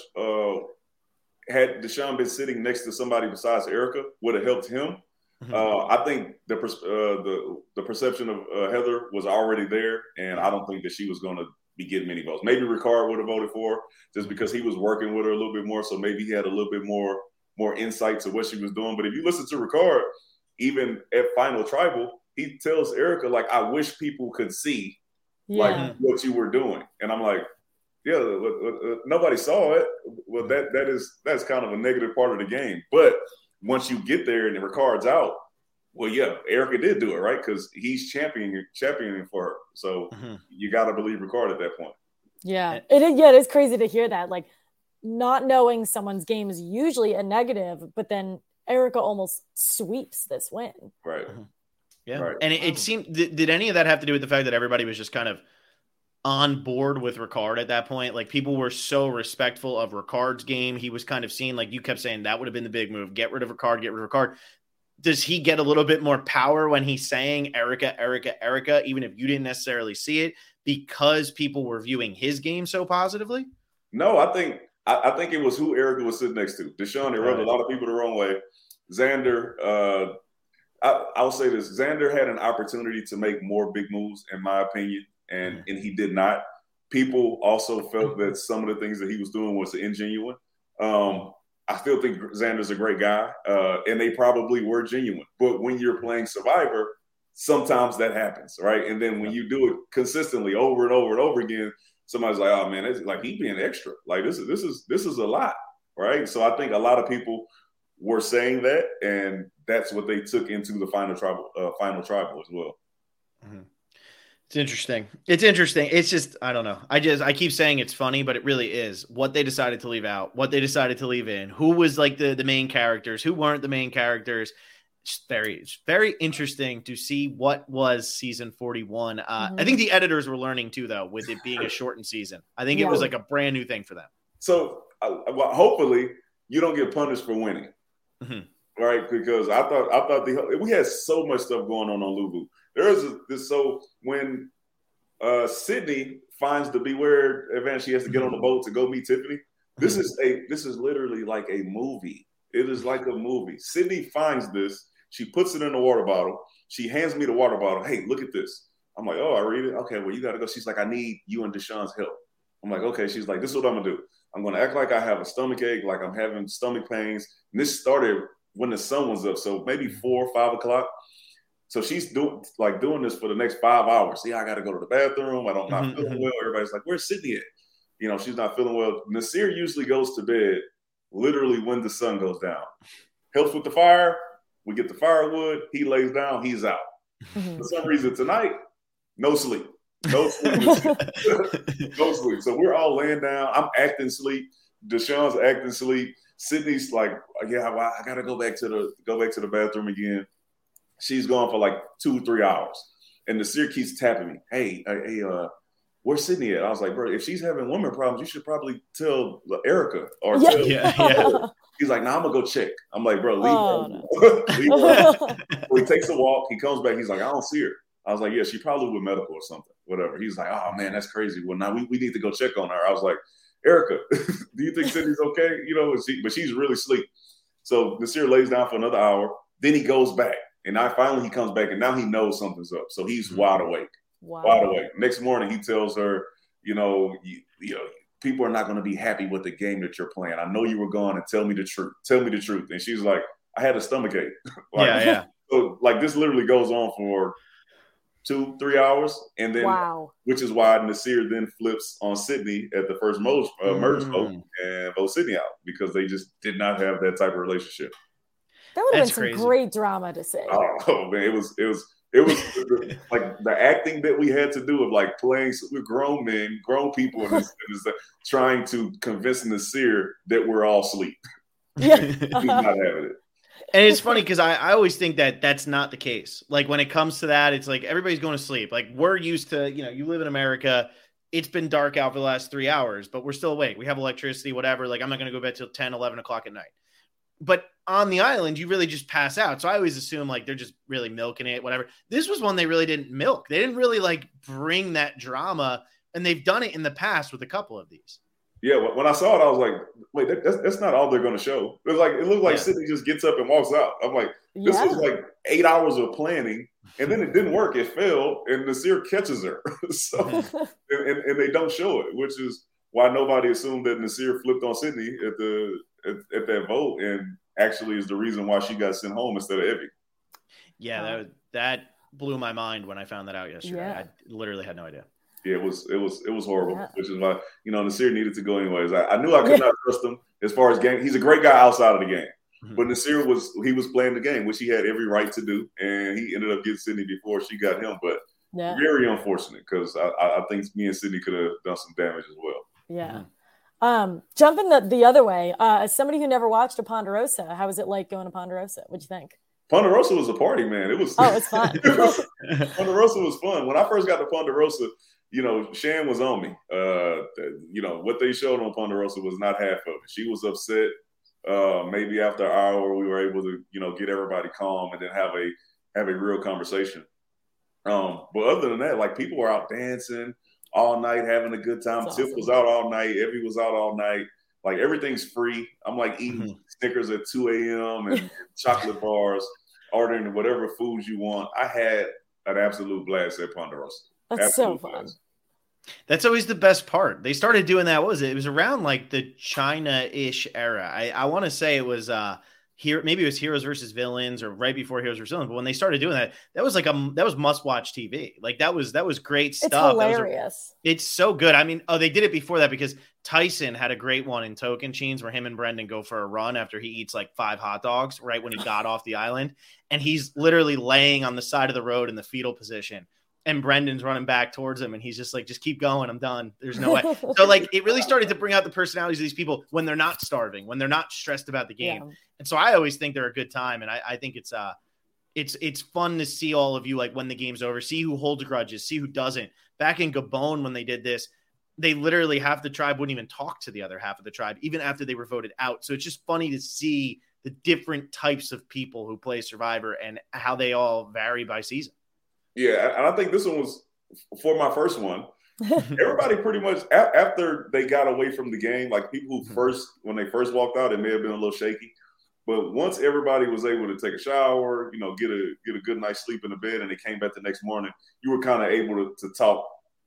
B: had Deshaun been sitting next to somebody besides Erica, would have helped him. I think the perception of Heather was already there, and I don't think that she was going to be getting many votes. Maybe Ricard would have voted for her just because he was working with her a little bit more, so maybe he had a little bit more insight to what she was doing. But if you listen to Ricard, even at Final Tribal, he tells Erica, like, I wish people could see like what you were doing. And I'm like, yeah, nobody saw it. Well, that's kind of a negative part of the game. But once you get there and the Ricard's out, well, yeah, Erica did do it, right? Because he's championing for her. So you got to believe Ricard at that point.
C: Yeah, it is crazy to hear that. Like, not knowing someone's game is usually a negative, but then Erica almost sweeps this win.
B: Right.
A: Yeah. Right. And it seemed, did any of that have to do with the fact that everybody was just kind of on board with Ricard at that point? Like, people were so respectful of Ricard's game. He was kind of seen, like you kept saying, that would have been the big move. Get rid of Ricard, get rid of Ricard. Does he get a little bit more power when he's saying Erica, Erica, Erica, even if you didn't necessarily see it, because people were viewing his game so positively?
B: No, I think it was who Erica was sitting next to. Deshaun, it rubbed a lot of people the wrong way. Xander, I'll say this. Xander had an opportunity to make more big moves, in my opinion, and he did not. People also felt that some of the things that he was doing was ingenuine. I still think Xander's a great guy, and they probably were genuine. But when you're playing Survivor, sometimes that happens, right? And then when you do it consistently over and over and over again, somebody's like, "Oh man, it's like he's being extra. Like this is a lot, right?" So I think a lot of people were saying that, and that's what they took into the final tribal as well.
A: Mm-hmm. It's interesting. It's just, I don't know. I keep saying it's funny, but it really is what they decided to leave out, what they decided to leave in, who was like the main characters, who weren't the main characters. It's very interesting to see what was season 41. I think the editors were learning too, though, with it being a shortened season. I think it was like a brand new thing for them. So
B: hopefully you don't get punished for winning. Mm-hmm. Right? Because I thought we had so much stuff going on Luvu. So when Sydney finds the Beware advantage. She has to get on the boat to go meet Tiffany. This is literally like a movie. It is like a movie. Sydney finds this. She puts it in the water bottle. She hands me the water bottle. Hey, look at this. I'm like, oh, I read it. Okay, well, you got to go. She's like, I need you and Deshaun's help. I'm like, okay. She's like, this is what I'm going to do. I'm going to act like I have a stomach ache, like I'm having stomach pains. And this started when the sun was up, so maybe 4 or 5 o'clock. So she's doing this for the next 5 hours. See, I got to go to the bathroom. I'm not feeling well. Everybody's like, where's Sydney at? You know, she's not feeling well. Naseer usually goes to bed literally when the sun goes down. Helps with the fire. We get the firewood. He lays down. He's out. For some reason tonight, no sleep. No sleep. No sleep. So we're all laying down. I'm acting sleep. Deshaun's acting sleep. Sydney's like, yeah, I gotta go back to the bathroom again. She's gone for like 2-3 hours. And Naseer keeps tapping me. Hey, where's Sydney at? I was like, bro, if she's having woman problems, you should probably tell Erica or tell her. He's like, nah, I'm gonna go check. I'm like, bro, leave her. So he takes a walk. He comes back. He's like, I don't see her. I was like, yeah, she probably with medical or something, whatever. He's like, oh man, that's crazy. Well, now we need to go check on her. I was like, Erica, do you think Sydney's okay? You know, but she's really asleep. So Naseer lays down for another hour. Then he goes back. And finally he comes back, and now he knows something's up. So he's wide awake. Wow. Wide awake. Next morning, he tells her, you know, people are not going to be happy with the game that you're playing. I know you were gone, and tell me the truth. Tell me the truth. And she's like, I had a stomach ache. So like this literally goes on for 2-3 hours, and then which is why Naseer then flips on Sydney at the first merge vote and votes Sydney out because they just did not have that type of relationship.
C: That would have been some great drama to say.
B: Oh man, it was like the acting that we had to do of like playing with grown men, grown people, and trying to convince Naseer that we're all asleep. Yeah, he's not having it.
A: And it's funny because I always think that that's not the case. Like when it comes to that, it's like everybody's going to sleep. Like we're used to, you live in America. It's been dark out for the last 3 hours, but we're still awake. We have electricity, whatever. Like I'm not going to go to bed till 10, 11 o'clock at night. But on the island, you really just pass out. So I always assume like they're just really milking it, whatever. This was one they really didn't milk. They didn't really like bring that drama, and they've done it in the past with a couple of these.
B: Yeah, when I saw it, I was like, wait, that's not all they're going to show. It looked like Sydney just gets up and walks out. I'm like, this was like 8 hours of planning, and then it didn't work. It failed, and Naseer catches her. So, and they don't show it, which is why nobody assumed that Naseer flipped on Sydney at that vote, and actually is the reason why she got sent home instead of Evie.
A: Yeah, that blew my mind when I found that out yesterday. Yeah. I literally had no idea.
B: Yeah, it was horrible, which is why, Naseer needed to go anyways. I knew I could not trust him as far as game. He's a great guy outside of the game. But Naseer was playing the game, which he had every right to do, and he ended up getting Sydney before she got him. But very unfortunate because I think me and Sydney could have done some damage as well.
C: Yeah. Jumping the other way, as somebody who never watched a Ponderosa, how was it like going to Ponderosa? What'd you think?
B: Ponderosa was a party, man.
C: It's fun.
B: Ponderosa was fun. When I first got to Ponderosa, Shan was on me. What they showed on Ponderosa was not half of it. She was upset. Maybe after an hour, we were able to, get everybody calm and then have a real conversation. But other than that, like people were out dancing all night, having a good time. Tiff was out all night. Evie was out all night. Like everything's free. I'm like eating Snickers at 2 a.m. and chocolate bars, ordering whatever foods you want. I had an absolute blast at Ponderosa.
C: That's so fun.
A: That's always the best part. They started doing that. What was it? It was around like the China-ish era. I want to say it was here. Maybe it was Heroes versus Villains or right before Heroes versus Villains. But when they started doing that, that was must-watch TV. Like that was great stuff.
C: It's hilarious.
A: It's so good. I mean, they did it before that because Tyson had a great one in Tocantins where him and Brendan go for a run after he eats like 5 hot dogs right when he got off the island, and he's literally laying on the side of the road in the fetal position. And Brendan's running back towards him, and he's just like, just keep going. I'm done. There's no way. So, like, it really started to bring out the personalities of these people when they're not starving, when they're not stressed about the game. Yeah. And so I always think they're a good time. And I think it's fun to see all of you, like, when the game's over, see who holds grudges, see who doesn't. Back in Gabon, when they did this, they literally half the tribe wouldn't even talk to the other half of the tribe, even after they were voted out. So it's just funny to see the different types of people who play Survivor and how they all vary by season.
B: Yeah, and I think this one was, for my first one, everybody pretty much after they got away from the game, like people who when they first walked out, it may have been a little shaky. But once everybody was able to take a shower, get a good night's sleep in the bed, and they came back the next morning, you were kind of able to talk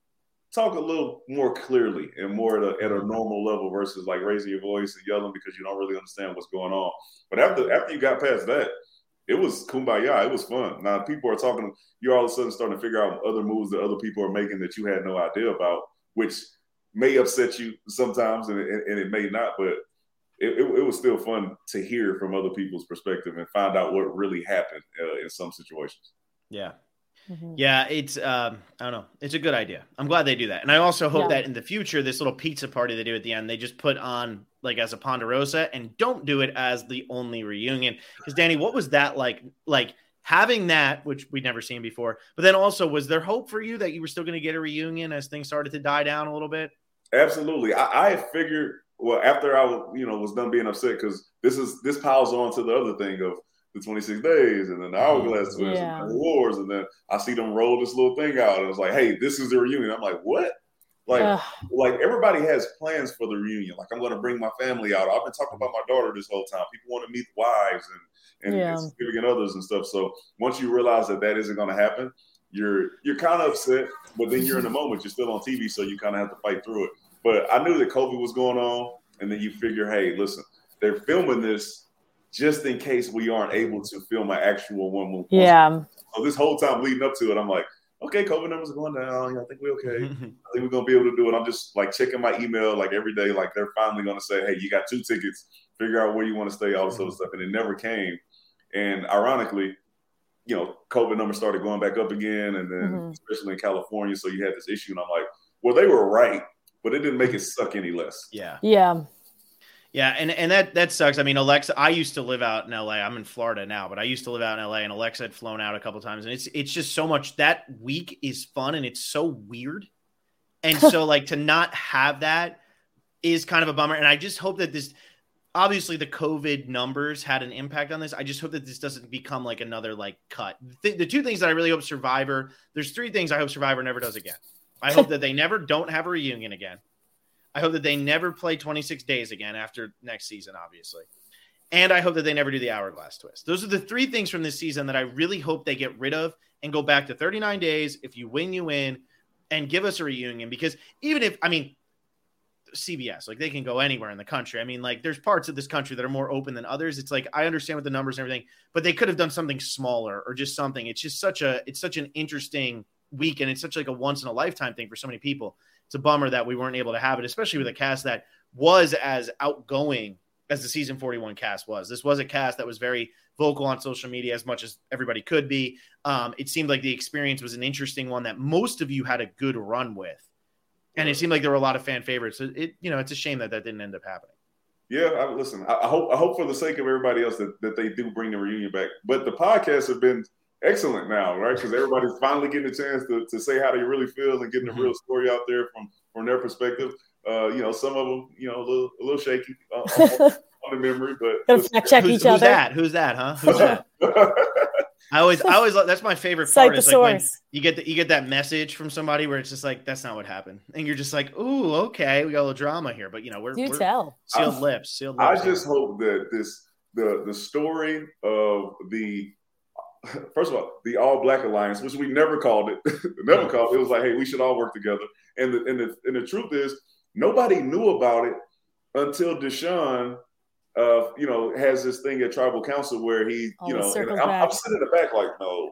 B: a little more clearly and more at a normal level versus like raising your voice and yelling because you don't really understand what's going on. But after you got past that, it was kumbaya. It was fun. Now people are talking. You're all of a sudden starting to figure out other moves that other people are making that you had no idea about, which may upset you sometimes, and it may not. But it was still fun to hear from other people's perspective and find out what really happened in some situations.
A: Yeah. Mm-hmm. Yeah, it's I don't know. It's a good idea. I'm glad they do that. And I also hope that in the future, this little pizza party they do at the end, they just put on like as a Ponderosa and don't do it as the only reunion. Because Danny, what was that like? Like having that, which we'd never seen before, but then also was there hope for you that you were still going to get a reunion as things started to die down a little bit?
B: Absolutely. I figured, well, after I was done being upset, because this piles on to the other thing of the 26 days and then the Hourglass Twist and the Wars. And then I see them roll this little thing out and it's like, hey, this is the reunion. I'm like, what? Like everybody has plans for the reunion. Like I'm going to bring my family out. I've been talking about my daughter this whole time. People want to meet wives and significant others and stuff. So once you realize that isn't going to happen, you're kind of upset, but then you're in the moment. You're still on TV, so you kind of have to fight through it. But I knew that COVID was going on, and then you figure, hey, listen, they're filming this just in case we aren't able to film an actual one movie.
C: Yeah.
B: So this whole time leading up to it, I'm like, okay, COVID numbers are going down. I think we're okay. I think we're going to be able to do it. I'm just like checking my email like every day. Like they're finally going to say, hey, you got 2 tickets. Figure out where you want to stay, all this other stuff. And it never came. And ironically, COVID numbers started going back up again. And then especially in California. So you had this issue. And I'm like, well, they were right, but it didn't make it suck any less.
A: Yeah.
C: Yeah.
A: Yeah, and that sucks. I mean, Alexa, I used to live out in LA. I'm in Florida now, but I used to live out in LA, and Alexa had flown out a couple of times, and it's just so much. That week is fun, and it's so weird. And so, like, to not have that is kind of a bummer. And I just hope that this, obviously the COVID numbers had an impact on this. I just hope that this doesn't become like another like cut. The 2 things that I really hope Survivor, there's 3 things I hope Survivor never does again. I hope that they never don't have a reunion again. I hope that they never play 26 days again after next season, obviously. And I hope that they never do the Hourglass Twist. Those are the 3 things from this season that I really hope they get rid of and go back to 39 days. If you win, you win, and give us a reunion. Because even if, I mean, CBS, like they can go anywhere in the country. I mean, like there's parts of this country that are more open than others. It's like, I understand with the numbers and everything, but they could have done something smaller or just something. It's just such an interesting week. And it's such like a once in a lifetime thing for so many people. It's a bummer that we weren't able to have it, especially with a cast that was as outgoing as the season 41 cast was. This was a cast that was very vocal on social media as much as everybody could be. It seemed like the experience was an interesting one that most of you had a good run with. And it seemed like there were a lot of fan favorites. So it's a shame that didn't end up happening.
B: Yeah, listen, I hope for the sake of everybody else that they do bring the reunion back. But the podcasts have been excellent now, right? Because everybody's finally getting a chance to say how they really feel and getting a real story out there from their perspective. Some of them, a little shaky on the memory, but
C: fact check each other.
A: Who's that? Huh? Who's that? I always that's my favorite part. Is like when you get that message from somebody where it's just like, that's not what happened, and you're just like, ooh, okay, we got a little drama here, but we're sealed lips.
B: I just hope that the story of the. First of all, the All Black Alliance, which we never called it, It was like, hey, we should all work together. And the truth is, nobody knew about it until Deshaun, has this thing at Tribal Council where he, and I'm sitting in the back like, no,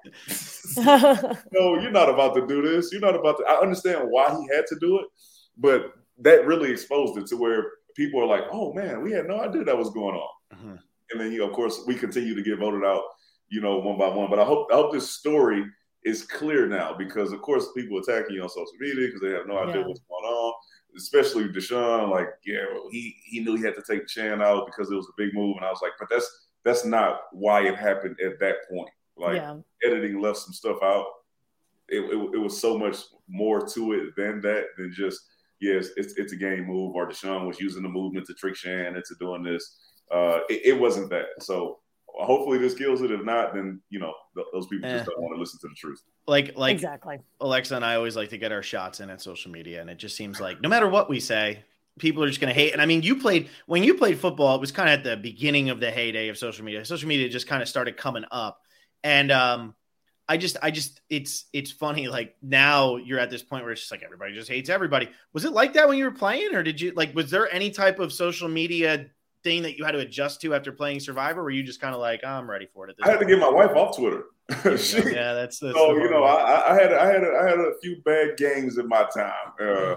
B: no, you're not about to do this. You're not about to. I understand why he had to do it, but that really exposed it to where people are like, oh man, we had no idea that was going on. Mm-hmm. And then, of course, we continue to get voted out. One by one. But I hope this story is clear now because, of course, people attacking you on social media because they have no idea what's going on, especially Deshaun. Like, he knew he had to take Chan out because it was a big move. And I was like, but that's not why it happened at that point. Like, editing left some stuff out. It was so much more to it than just, it's a game move, or Deshaun was using the movement to trick Chan into doing this. It wasn't that. So hopefully this kills it. If not, then those people just don't want to listen to the truth.
A: Like
C: exactly.
A: Alexa and I always like to get our shots in at social media, and it just seems like no matter what we say, people are just going to hate. And I mean, when you played football, it was kind of at the beginning of the heyday of social media. Social media just kind of started coming up, and it's funny. Like now you're at this point where it's just like everybody just hates everybody. Was it like that when you were playing, or was there any type of social media thing that you had to adjust to after playing Survivor? Or were you just kind of like, I'm ready for it?
B: I had to get my wife off Twitter.
A: Yeah, that's so
B: I had a few bad games in my time,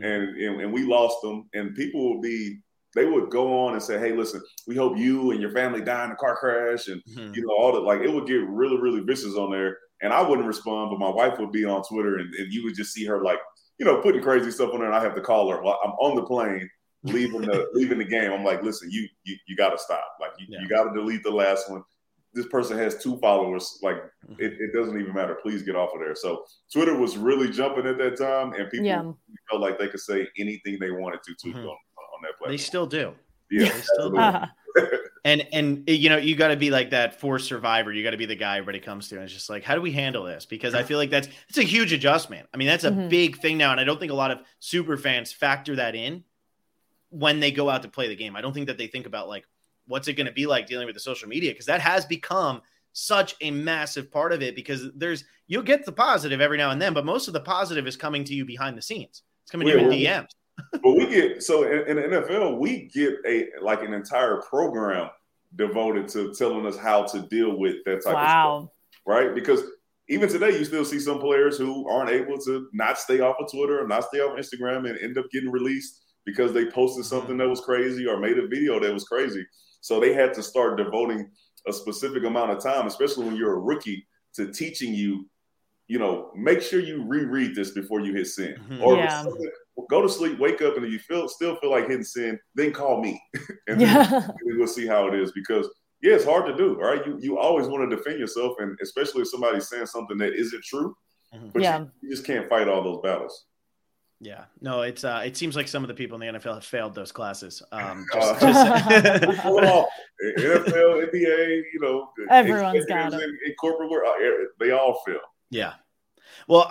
B: and we lost them. And people would go on and say, "Hey, listen, we hope you and your family die in a car crash," and all that. Like it would get really, really vicious on there. And I wouldn't respond, but my wife would be on Twitter, and you would just see her like, putting crazy stuff on there. And I have to call her while I'm on the plane, leaving the game. I'm like, listen, you got to stop. Like you got to delete the last one. This person has 2 followers. Like it doesn't even matter. Please get off of there. So Twitter was really jumping at that time, and people felt like they could say anything they wanted to on that platform.
A: They still do.
B: Yeah,
A: they still do. And you got to be like that for Survivor. You got to be the guy everybody comes to, and it's just like, how do we handle this? Because I feel like it's a huge adjustment. I mean, that's a big thing now, and I don't think a lot of super fans factor that in when they go out to play the game. I don't think that they think about like, what's it going to be like dealing with the social media? Because that has become such a massive part of it, because you'll get the positive every now and then, but most of the positive is coming to you behind the scenes. It's coming to you in DMs.
B: But we get, in the NFL, we get an entire program devoted to telling us how to deal with that type of stuff. Right? Because even today, you still see some players who aren't able to not stay off of Twitter or not stay off Instagram and end up getting released because they posted something that was crazy or made a video that was crazy. So they had to start devoting a specific amount of time, especially when you're a rookie, to teaching you, make sure you reread this before you hit send. Or go to sleep, wake up, and if you still feel like hitting send, then call me. and then we'll see how it is. Because, it's hard to do, right? You always want to defend yourself, and especially if somebody's saying something that isn't true. But you just can't fight all those battles.
A: Yeah, no, it seems like some of the people in the NFL have failed those classes.
B: NFL, NBA,
C: everyone's got it.
B: In corporate work, they all fail.
A: Yeah. Well,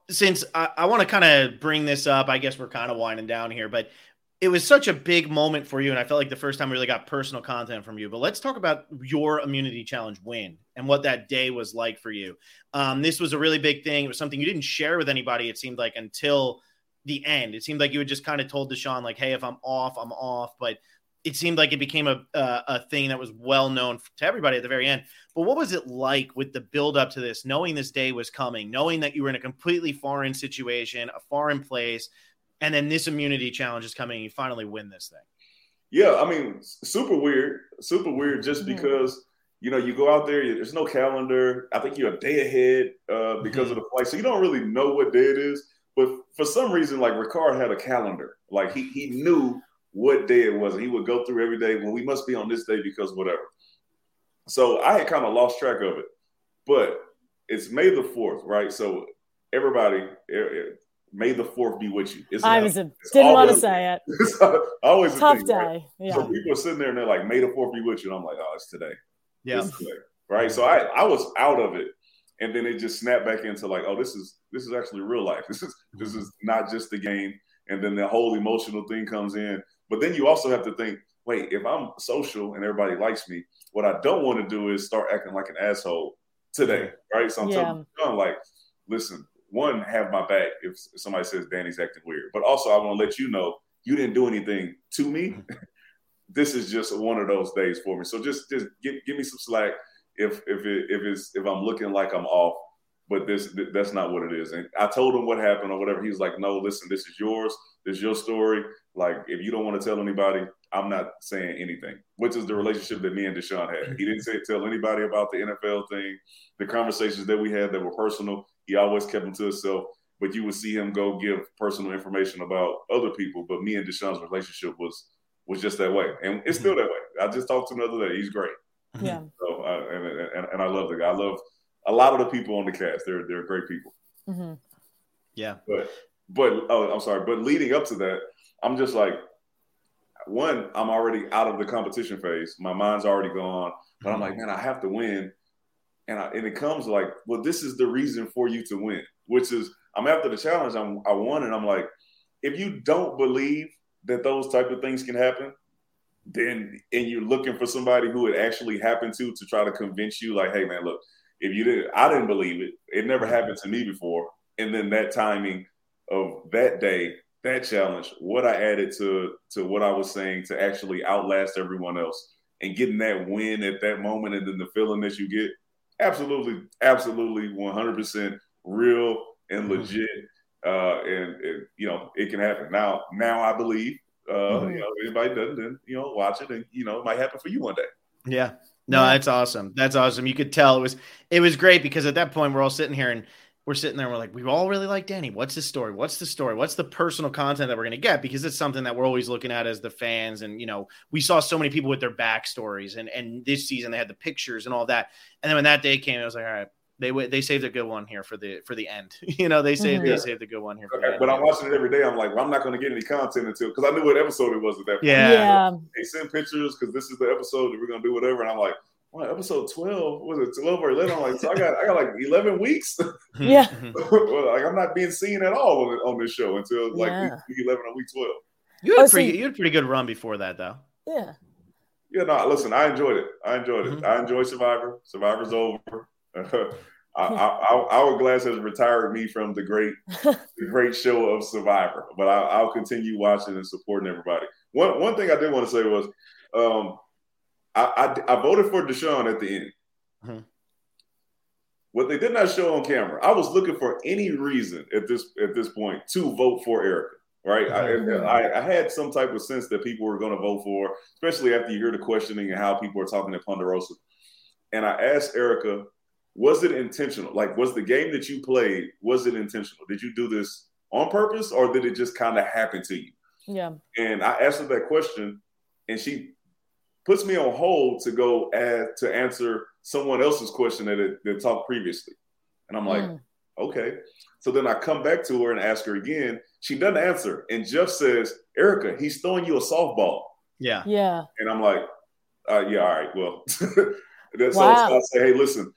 A: I want to kind of bring this up. I guess we're kind of winding down here, but it was such a big moment for you, and I felt like the first time we really got personal content from you. But let's talk about your Immunity Challenge win and what that day was like for you. This was a really big thing. It was something you didn't share with anybody, it seemed like, until the end. It seemed like you had just kind of told Deshaun, like, hey, if I'm off, I'm off. But it seemed like it became a thing that was well known to everybody at the very end. But what was it like with the build up to this, knowing this day was coming, knowing that you were in a completely foreign situation, a foreign place, and then this Immunity Challenge is coming and you finally win this thing?
B: Yeah, I mean, super weird just because, you go out there, there's no calendar. I think you're a day ahead because of the flight. So you don't really know what day it is. But for some reason, like Ricard had a calendar. Like he knew what day it was. And he would go through every day. Well, we must be on this day because whatever. So I had kind of lost track of it. But it's May the 4th, right? So everybody, May the 4th be with you.
C: Didn't want to say it.
B: It's always a
C: tough
B: thing,
C: day.
B: Right? Yeah. So people are sitting there and they're like, May the 4th be with you. And I'm like, oh, it's today.
A: Yeah.
B: It's today. Right. So I was out of it. And then it just snapped back into like, oh, this is actually real life. This is not just the game. And then the whole emotional thing comes in. But then you also have to think, wait, if I'm social and everybody likes me, what I don't want to do is start acting like an asshole today, right? So I'm telling John, like, listen, one, have my back if somebody says Danny's acting weird. But also I want to let you know you didn't do anything to me. This is just one of those days for me. So just give me some slack. If I'm looking like I'm off, but that's not what it is. And I told him what happened or whatever. He was like, no, listen, this is yours. This is your story. Like, if you don't want to tell anybody, I'm not saying anything, which is the relationship that me and Deshaun had. He didn't tell anybody about the NFL thing, the conversations that we had that were personal. He always kept them to himself, but you would see him go give personal information about other people. But me and Deshaun's relationship was just that way. And it's still that way. I just talked to him the other day. He's great.
C: Yeah.
B: So, and I love the guy. I love a lot of the people on the cast. They're great people.
C: Mm-hmm.
A: Yeah.
B: But I'm sorry. But leading up to that, I'm just like, I'm already out of the competition phase. My mind's already gone. But I'm like, man, I have to win. And it comes like, well, this is the reason for you to win, which is I'm after the challenge. I won, and I'm like, if you don't believe that those type of things can happen, then and you're looking for somebody who it actually happened to try to convince you, like, hey, man, look, I didn't believe it. It never happened to me before. And then that timing of that day, that challenge, what I added to what I was saying to actually outlast everyone else and getting that win at that moment, and then the feeling that you get, absolutely 100% real and legit. And it can happen. Now I believe, anybody doesn't, then, watch it, and, it might happen for you one day.
A: Yeah. No, that's awesome. That's awesome. You could tell it was great, because at that point we're all sitting here and we're sitting there and we're like, we all really like Danny. What's his story? What's the story? What's the personal content that we're going to get? Because it's something that we're always looking at as the fans. And, we saw so many people with their backstories, and this season they had the pictures and all that. And then when that day came, it was like, all right, they saved a good one here for the end. They saved a good one here. For the end.
B: But I'm watching it every day. I'm like, well, I'm not going to get any content until, because I knew what episode it was at that point.
A: Yeah.
B: They send pictures because this is the episode that we're going to do whatever. And I'm like, well, episode 12, was it 12 or 11? I'm like, so I got like 11 weeks.
C: Yeah.
B: Well, like, I'm not being seen at all on this show until week 11 or week 12.
A: You had a pretty good run before that, though.
C: Yeah.
B: Yeah, no, listen, I enjoyed it. I enjoyed Survivor. Survivor's over. Hourglass has retired me from the great show of Survivor, but I'll continue watching and supporting everybody. One thing I did want to say was, I voted for Deshaun at the end. Mm-hmm. What they did not show on camera, I was looking for any reason at this point to vote for Erica. Right, I had some type of sense that people were going to vote for, especially after you hear the questioning and how people are talking to Ponderosa. And I asked Erica, was it intentional? Like, was the game that you played, was it intentional? Did you do this on purpose, or did it just kind of happen to you?
C: Yeah.
B: And I asked her that question, and she puts me on hold to go to answer someone else's question that talked previously. And I'm like, okay. So then I come back to her and ask her again. She doesn't answer. And Jeff says, Erica, he's throwing you a softball.
A: Yeah.
C: Yeah.
B: And I'm like, yeah, all right, well. So
C: Wow.
B: I say, hey, listen,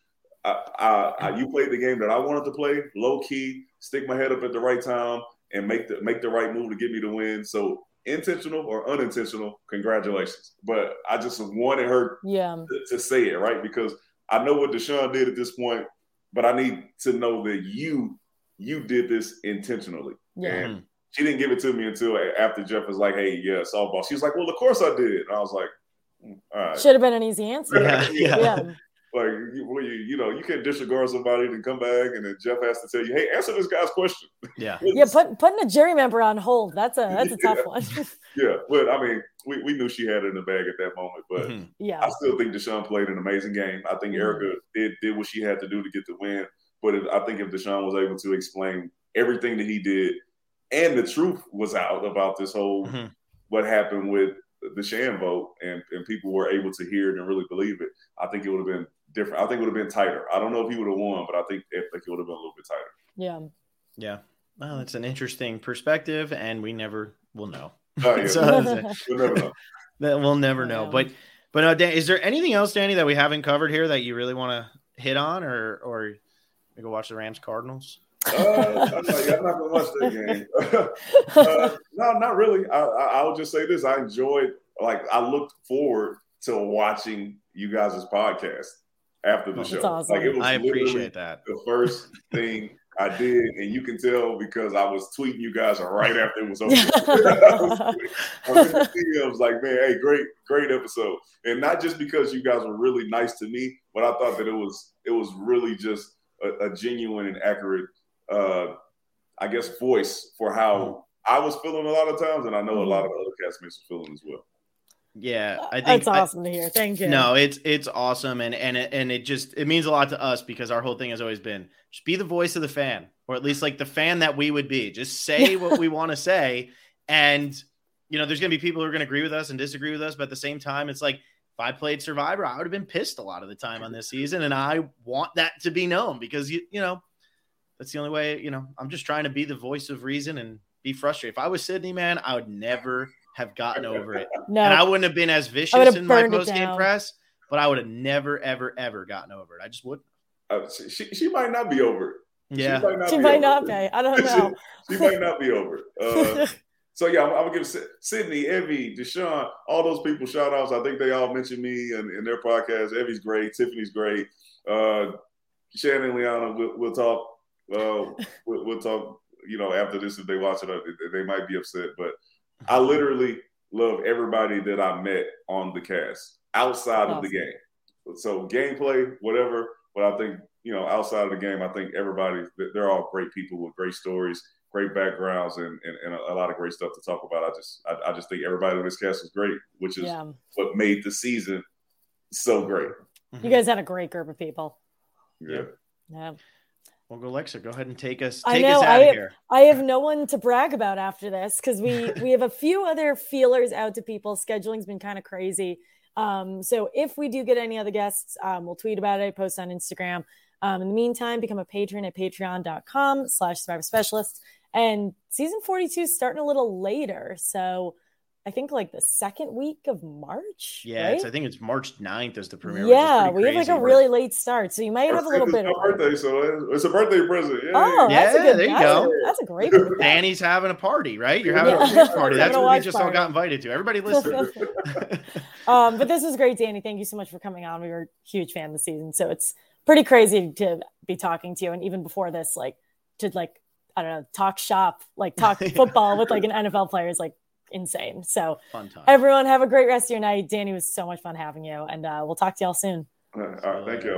B: you played the game that I wanted to play, low key, stick my head up at the right time, and make the right move to get me the win. So intentional or unintentional, congratulations. But I just wanted her to say it, right? Because I know what Deshaun did at this point, but I need to know that you did this intentionally.
C: Yeah.
B: And she didn't give it to me until after Jeff was like, hey, yeah, softball. She was like, well, of course I did. And I was like, all right.
C: Should have been an easy answer.
B: Yeah. Like, you can't disregard somebody and come back, and then Jeff has to tell you, hey, answer this guy's question.
A: Yeah.
C: Yeah, putting a jury member on hold, that's a tough one.
B: Yeah, but I mean, we knew she had it in the bag at that moment, but
C: yeah,
B: I still think Deshaun played an amazing game. I think Erica did what she had to do to get the win, but I think if Deshaun was able to explain everything that he did, and the truth was out about this whole what happened with the Shan vote, and people were able to hear it and really believe it, I think it would have been different. I think it would have been tighter. I don't know if he would have won, but I think it would have been a little bit tighter.
C: Yeah.
A: Yeah. Well, that's an interesting perspective, and we never will know.
B: Yeah.
A: So
B: we'll never know.
A: We'll never know. But Dan, is there anything else, Danny, that we haven't covered here that you really want to hit on, or we go watch the Rams Cardinals?
B: I'm not gonna watch that game. No, not really. I'll just say this: I enjoyed. I looked forward to watching you guys' podcast after the show.
C: That's awesome.
A: I appreciate that.
B: The first thing I did, and you can tell because I was tweeting you guys right after it was over. I was like, man, hey, great episode, and not just because you guys were really nice to me, but I thought that it was really just a genuine and accurate, I guess, voice for how I was feeling a lot of times, and I know a lot of other castmates are feeling as well.
A: Yeah, I think
C: that's awesome to hear. Thank you.
A: No, it's awesome, and it means a lot to us because our whole thing has always been just be the voice of the fan, or at least like the fan that we would be. Just say what we want to say, and there's gonna be people who are gonna agree with us and disagree with us, but at the same time, it's like if I played Survivor, I would have been pissed a lot of the time on this season, and I want that to be known because that's the only way. I'm just trying to be the voice of reason and be frustrated. If I was Sydney, man, I would never have gotten over it.
C: No.
A: And I wouldn't have been as vicious in my post-game press, but I would have never, ever, ever gotten over it. I just wouldn't.
B: She might not be over it.
A: Yeah.
C: She might not be. I don't know.
B: she might not be over it. So, yeah, I'm going to give Sydney, Evie, Deshaun, all those people shout-outs. I think they all mentioned me in their podcast. Evie's great. Tiffany's great. Shannon and Liana, we'll talk. We'll talk, after this if they watch it. They might be upset. But I literally love everybody that I met on the cast outside of the game. So gameplay, whatever. But I think, outside of the game, I think everybody, they're all great people with great stories, great backgrounds, and a lot of great stuff to talk about. I just think everybody on this cast was great, which is what made the season so great.
C: You guys had a great group of people.
B: Yeah.
A: Well, Alexa, go ahead and take us out of here.
C: I have no one to brag about after this because we have a few other feelers out to people. Scheduling's been kind of crazy. So if we do get any other guests, we'll tweet about it, post on Instagram. In the meantime, become a patron at patreon.com/Survivor Specialist. And season 42 is starting a little later. So I think like the second week of March.
A: Yeah,
C: right?
A: I think it's March 9th is the premiere.
C: Yeah, we have like a really late start. So you might have a little bit of
B: birthday. So it's a birthday present. Yay.
C: Oh,
A: there you go.
C: That's a great
A: Danny's having a party, right? You're having a watch party. That's what we just all got invited to. Everybody listen.
C: But this was great, Danny. Thank you so much for coming on. We were a huge fan of the season. So it's pretty crazy to be talking to you. And even before this, I don't know, talk shop, talk football with an NFL player is insane. So
A: fun time.
C: Everyone have a great rest of your night. Danny, was so much fun having you. And we'll talk to y'all soon.
B: All right. Thank you.